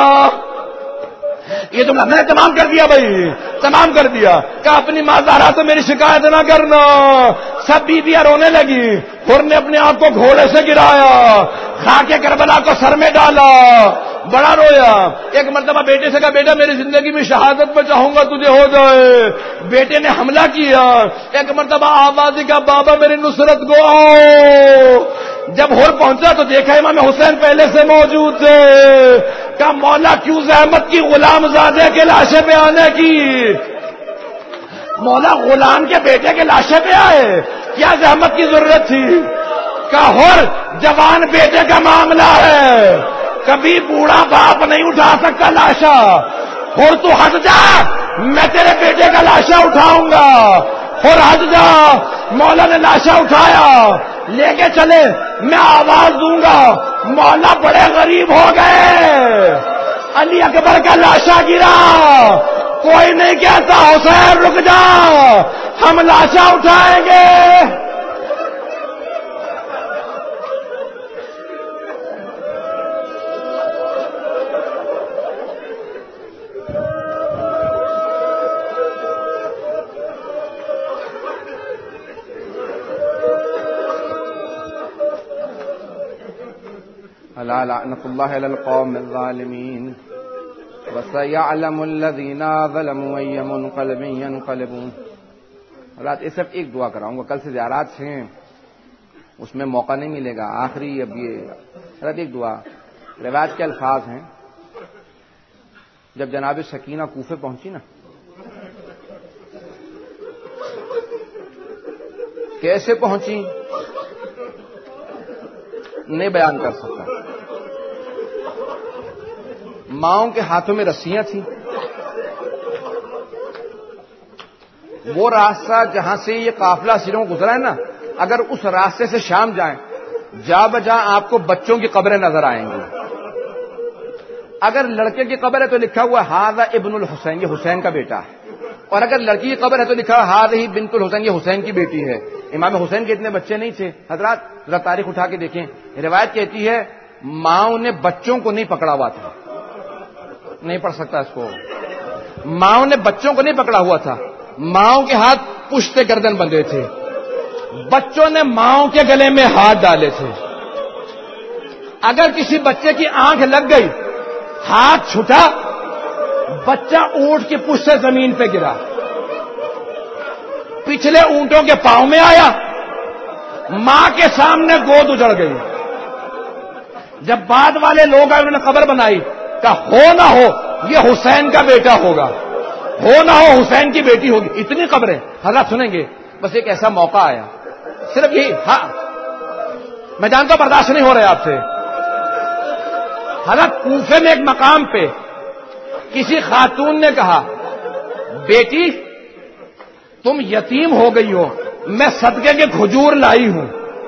یہ جملہ میں نے تمام کر دیا بھائی، تمام کر دیا. کہا اپنی ماں زہرا سے میری شکایت نہ کرنا. سب بیویاں رونے لگی. ہر نے اپنے آپ کو گھوڑے سے گرایا، خاک کربلا کو سر میں ڈالا، بڑا رویا. ایک مرتبہ بیٹے سے کہا بیٹا میری زندگی میں شہادت پہ چاہوں گا تجھے ہو جائے. بیٹے نے حملہ کیا. ایک مرتبہ آواز کا بابا میری نصرت کو آؤ. جب ہور پہنچا تو دیکھا امام حسین پہلے سے موجود تھے. کہا مولا کیوں زحمت کی غلام زادے کے لاشے پہ آنے کی؟ مولا غلام کے بیٹے کے لاشے پہ آئے، کیا زحمت کی ضرورت تھی؟ کہا ہور جوان بیٹے کا معاملہ ہے، کبھی بوڑھا باپ نہیں اٹھا سکتا لاشا. ہور تو ہٹ جا، میں تیرے بیٹے کا لاشا اٹھاؤں گا. ہور ہٹ جا. مولا نے لاشا اٹھایا، لے کے چلے. میں آواز دوں گا، مولا بڑے غریب ہو گئے. علی اکبر کا لاشا گرا، کوئی نہیں کہتا حسین رک جا ہم لاشا اٹھائیں گے. الا لعنت اللہ علی القوم الظالمین وسيعلم الذين ظلموا اي منقلب ينقلبون. حضرات یہ صرف ایک دعا کراؤں گا، کل سے زیارات ہیں اس میں موقع نہیں ملے گا. آخری اب یہ حضرات ایک دعا. روایت کے الفاظ ہیں جب جناب سکینہ کوفے پہنچی نا کیسے پہنچی نہیں بیان کر سکتا. ماؤں کے ہاتھوں میں رسیاں تھیں. وہ راستہ جہاں سے یہ قافلہ سروں گزرا ہے نا، اگر اس راستے سے شام جائیں جا بجا آپ کو بچوں کی قبریں نظر آئیں گی. اگر لڑکے کی قبر ہے تو لکھا ہوا ھذا ابن الحسین، یہ حسین کا بیٹا ہے. اور اگر لڑکی کی قبر ہے تو لکھا ہوا ھذہ بنت الحسین، یہ حسین کی بیٹی ہے. امام حسین کے اتنے بچے نہیں تھے. حضرات ذرا تاریخ اٹھا کے دیکھیں. روایت کہتی ہے ماؤں نے بچوں کو نہیں پکڑا ہوا تھا، نہیں پڑھ سکتا اس کو. ماؤں نے بچوں کو نہیں پکڑا ہوا تھا، ماؤں کے ہاتھ پشت گردن بندھے تھے. بچوں نے ماؤں کے گلے میں ہاتھ ڈالے تھے. اگر کسی بچے کی آنکھ لگ گئی، ہاتھ چھٹا، بچہ اونٹ کی پشت سے زمین پہ گرا، پچھلے اونٹوں کے پاؤں میں آیا، ماں کے سامنے گود اجڑ گئی. جب بعد والے لوگ آئے، انہوں نے قبر بنائی، کہا ہو نہ ہو یہ حسین کا بیٹا ہوگا، ہو نہ ہو حسین کی بیٹی ہوگی. اتنی قبریں حضرات سنیں گے. بس ایک ایسا موقع آیا، صرف یہی. ہاں میں جانتا ہوں برداشت نہیں ہو رہے آپ سے. حضرت کوفے میں ایک مقام پہ کسی خاتون نے کہا، بیٹی تم یتیم ہو گئی ہو، میں صدقے کے کھجور لائی ہوں،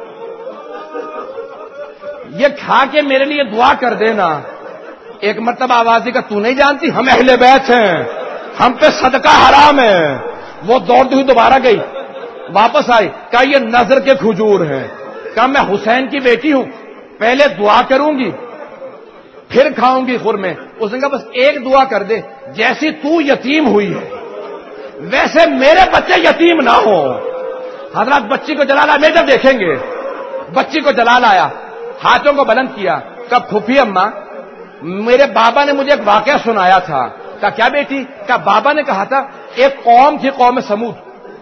یہ کھا کے میرے لیے دعا کر دینا. ایک مرتبہ آواز دی کہ تو نہیں جانتی ہم اہل بیت ہیں، ہم پہ صدقہ حرام ہے. وہ دوڑتی ہوئی دوبارہ گئی، واپس آئی، کہا یہ نظر کے کھجور ہیں. کہا میں حسین کی بیٹی ہوں، پہلے دعا کروں گی پھر کھاؤں گی خرمے. اس نے کہا بس ایک دعا کر دے، جیسی تو یتیم ہوئی ہے ویسے میرے بچے یتیم نہ ہو. حضرات بچی کو جلا لایا، میں جب دیکھیں گے بچی کو جلا لایا، ہاتھوں کو بلند کیا، کہا پھوپھی اماں میرے بابا نے مجھے ایک واقعہ سنایا تھا. کہا کیا بیٹی؟ کہا بابا نے کہا تھا ایک قوم تھی، قوم سمود،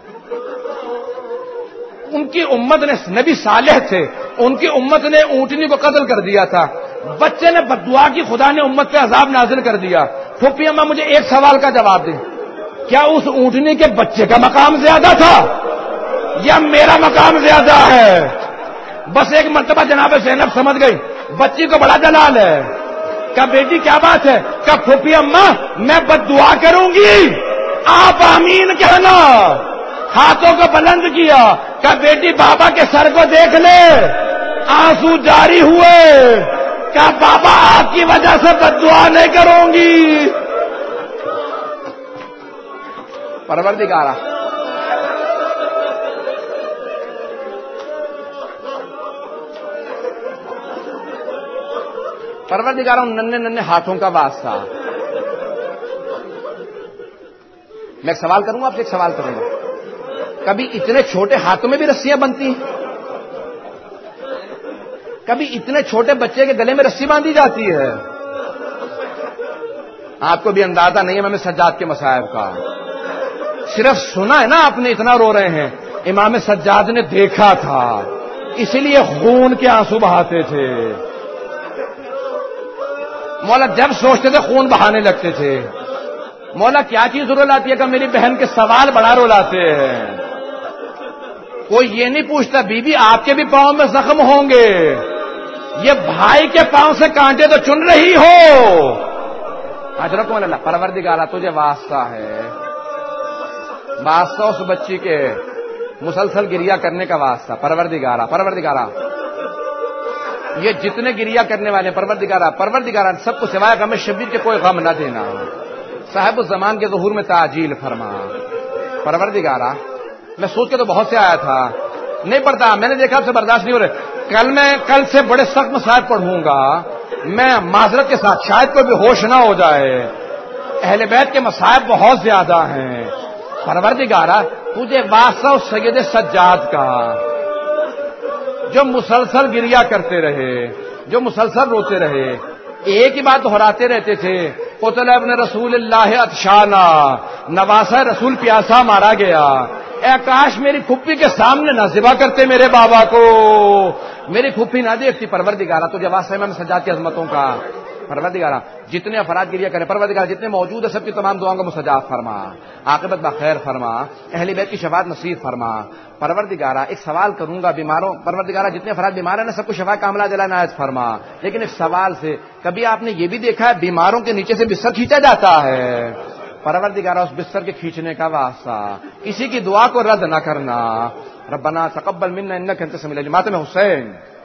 ان کی امت نے، نبی صالح تھے، ان کی امت نے اونٹنی کو قتل کر دیا تھا. بچے نے بددعا کی، خدا نے امت پہ عذاب نازل کر دیا. پھوپھی اماں مجھے ایک سوال کا جواب دیں، کیا اس اونٹنی کے بچے کا مقام زیادہ تھا یا میرا مقام زیادہ ہے؟ بس ایک مرتبہ جناب زینب سمجھ گئی بچی کو بڑا جلال ہے. کہا بیٹی کیا بات ہے؟ کہا پھوپھی اماں میں بددعا کروں گی آپ آمین کہنا. ہاتھوں کو بلند کیا، کہا بیٹی بابا کے سر کو دیکھ لے، آنسو جاری ہوئے. کہا بابا آپ کی وجہ سے بددعا نہیں کروں گی. پروردگارا پروردگارا ان ننھے ننھے ہاتھوں کا واسطہ. میں ایک سوال کروں گا آپ سے، ایک سوال کروں گا، کبھی اتنے چھوٹے ہاتھوں میں بھی رسیاں بنتی ہیں؟ کبھی اتنے چھوٹے بچے کے گلے میں رسی باندھی جاتی ہے؟ آپ کو بھی اندازہ نہیں ہے امام سجاد کے مصائب کا، صرف سنا ہے نا آپ نے، اتنا رو رہے ہیں. امام سجاد نے دیکھا تھا، اسی لیے خون کے آنسو بہاتے تھے. مولا جب سوچتے تھے خون بہانے لگتے تھے. مولا کیا چیز رولاتی ہے کہ میری بہن کے سوال بڑا رولاتے ہیں. کوئی یہ نہیں پوچھتا بی بی آپ کے بھی پاؤں میں زخم ہوں گے، یہ بھائی کے پاؤں سے کانٹے تو چن رہی ہو. اجرکم اللہ. پروردگارا تجھے واسطہ ہے، واسطہ اس بچی کے مسلسل گریا کرنے کا واسطہ. پروردگارا پروردگارا یہ جتنے گریا کرنے والے پروردگارا پروردگارا سب کو سوائے غم شبیر کے کوئی غم نہ دینا. صاحب الزمان کے ظہور میں تعجیل فرما. پروردگارا میں سوچ کے تو بہت سے آیا تھا، نہیں پڑھتا، میں نے دیکھا آپ سے برداشت نہیں ہو رہے. کل میں کل سے بڑے سخت مسائل پڑھوں گا میں معذرت کے ساتھ، شاید کوئی بھی ہوش نہ ہو جائے. اہل بیت کے مصائب بہت زیادہ ہیں. پروردگارا تجھے واسطہ اس سید سجاد کا جو مسلسل گریا کرتے رہے، جو مسلسل روتے رہے، ایک ہی بات دہراتے رہتے تھے، قتل ابن رسول اللہ عطشانا، نواسہ رسول پیاسا مارا گیا. اے کاش میری پھپھی کے سامنے نہ ذبح کرتے میرے بابا کو، میری پھپھی نہ دیکھتی. پروردگارا تجھے واسطہ امام سجاد کی عظمتوں کا. پروردگارا جتنے افراد گریا کریں، پروردگارا جتنے موجود ہیں سب کی تمام دعاؤں کو مستجاب فرما، عاقبت بخیر فرما، اہل بیت کی شفاعت نصیب فرما. پروردگارا ایک سوال کروں گا بیماروں، پروردگارا جتنے افراد بیمار ہیں نا سب کو شفا کاملہ دلا عنایت فرما. لیکن ایک سوال سے، کبھی آپ نے یہ بھی دیکھا ہے بیماروں کے نیچے سے بستر کھینچا جاتا ہے؟ پروردگارا اس بستر کے کھینچنے کا واسطہ، کسی کی دعا کو رد نہ کرنا. ربنا تقبل منا انک انت السمیع العلیم. ماتم حسین.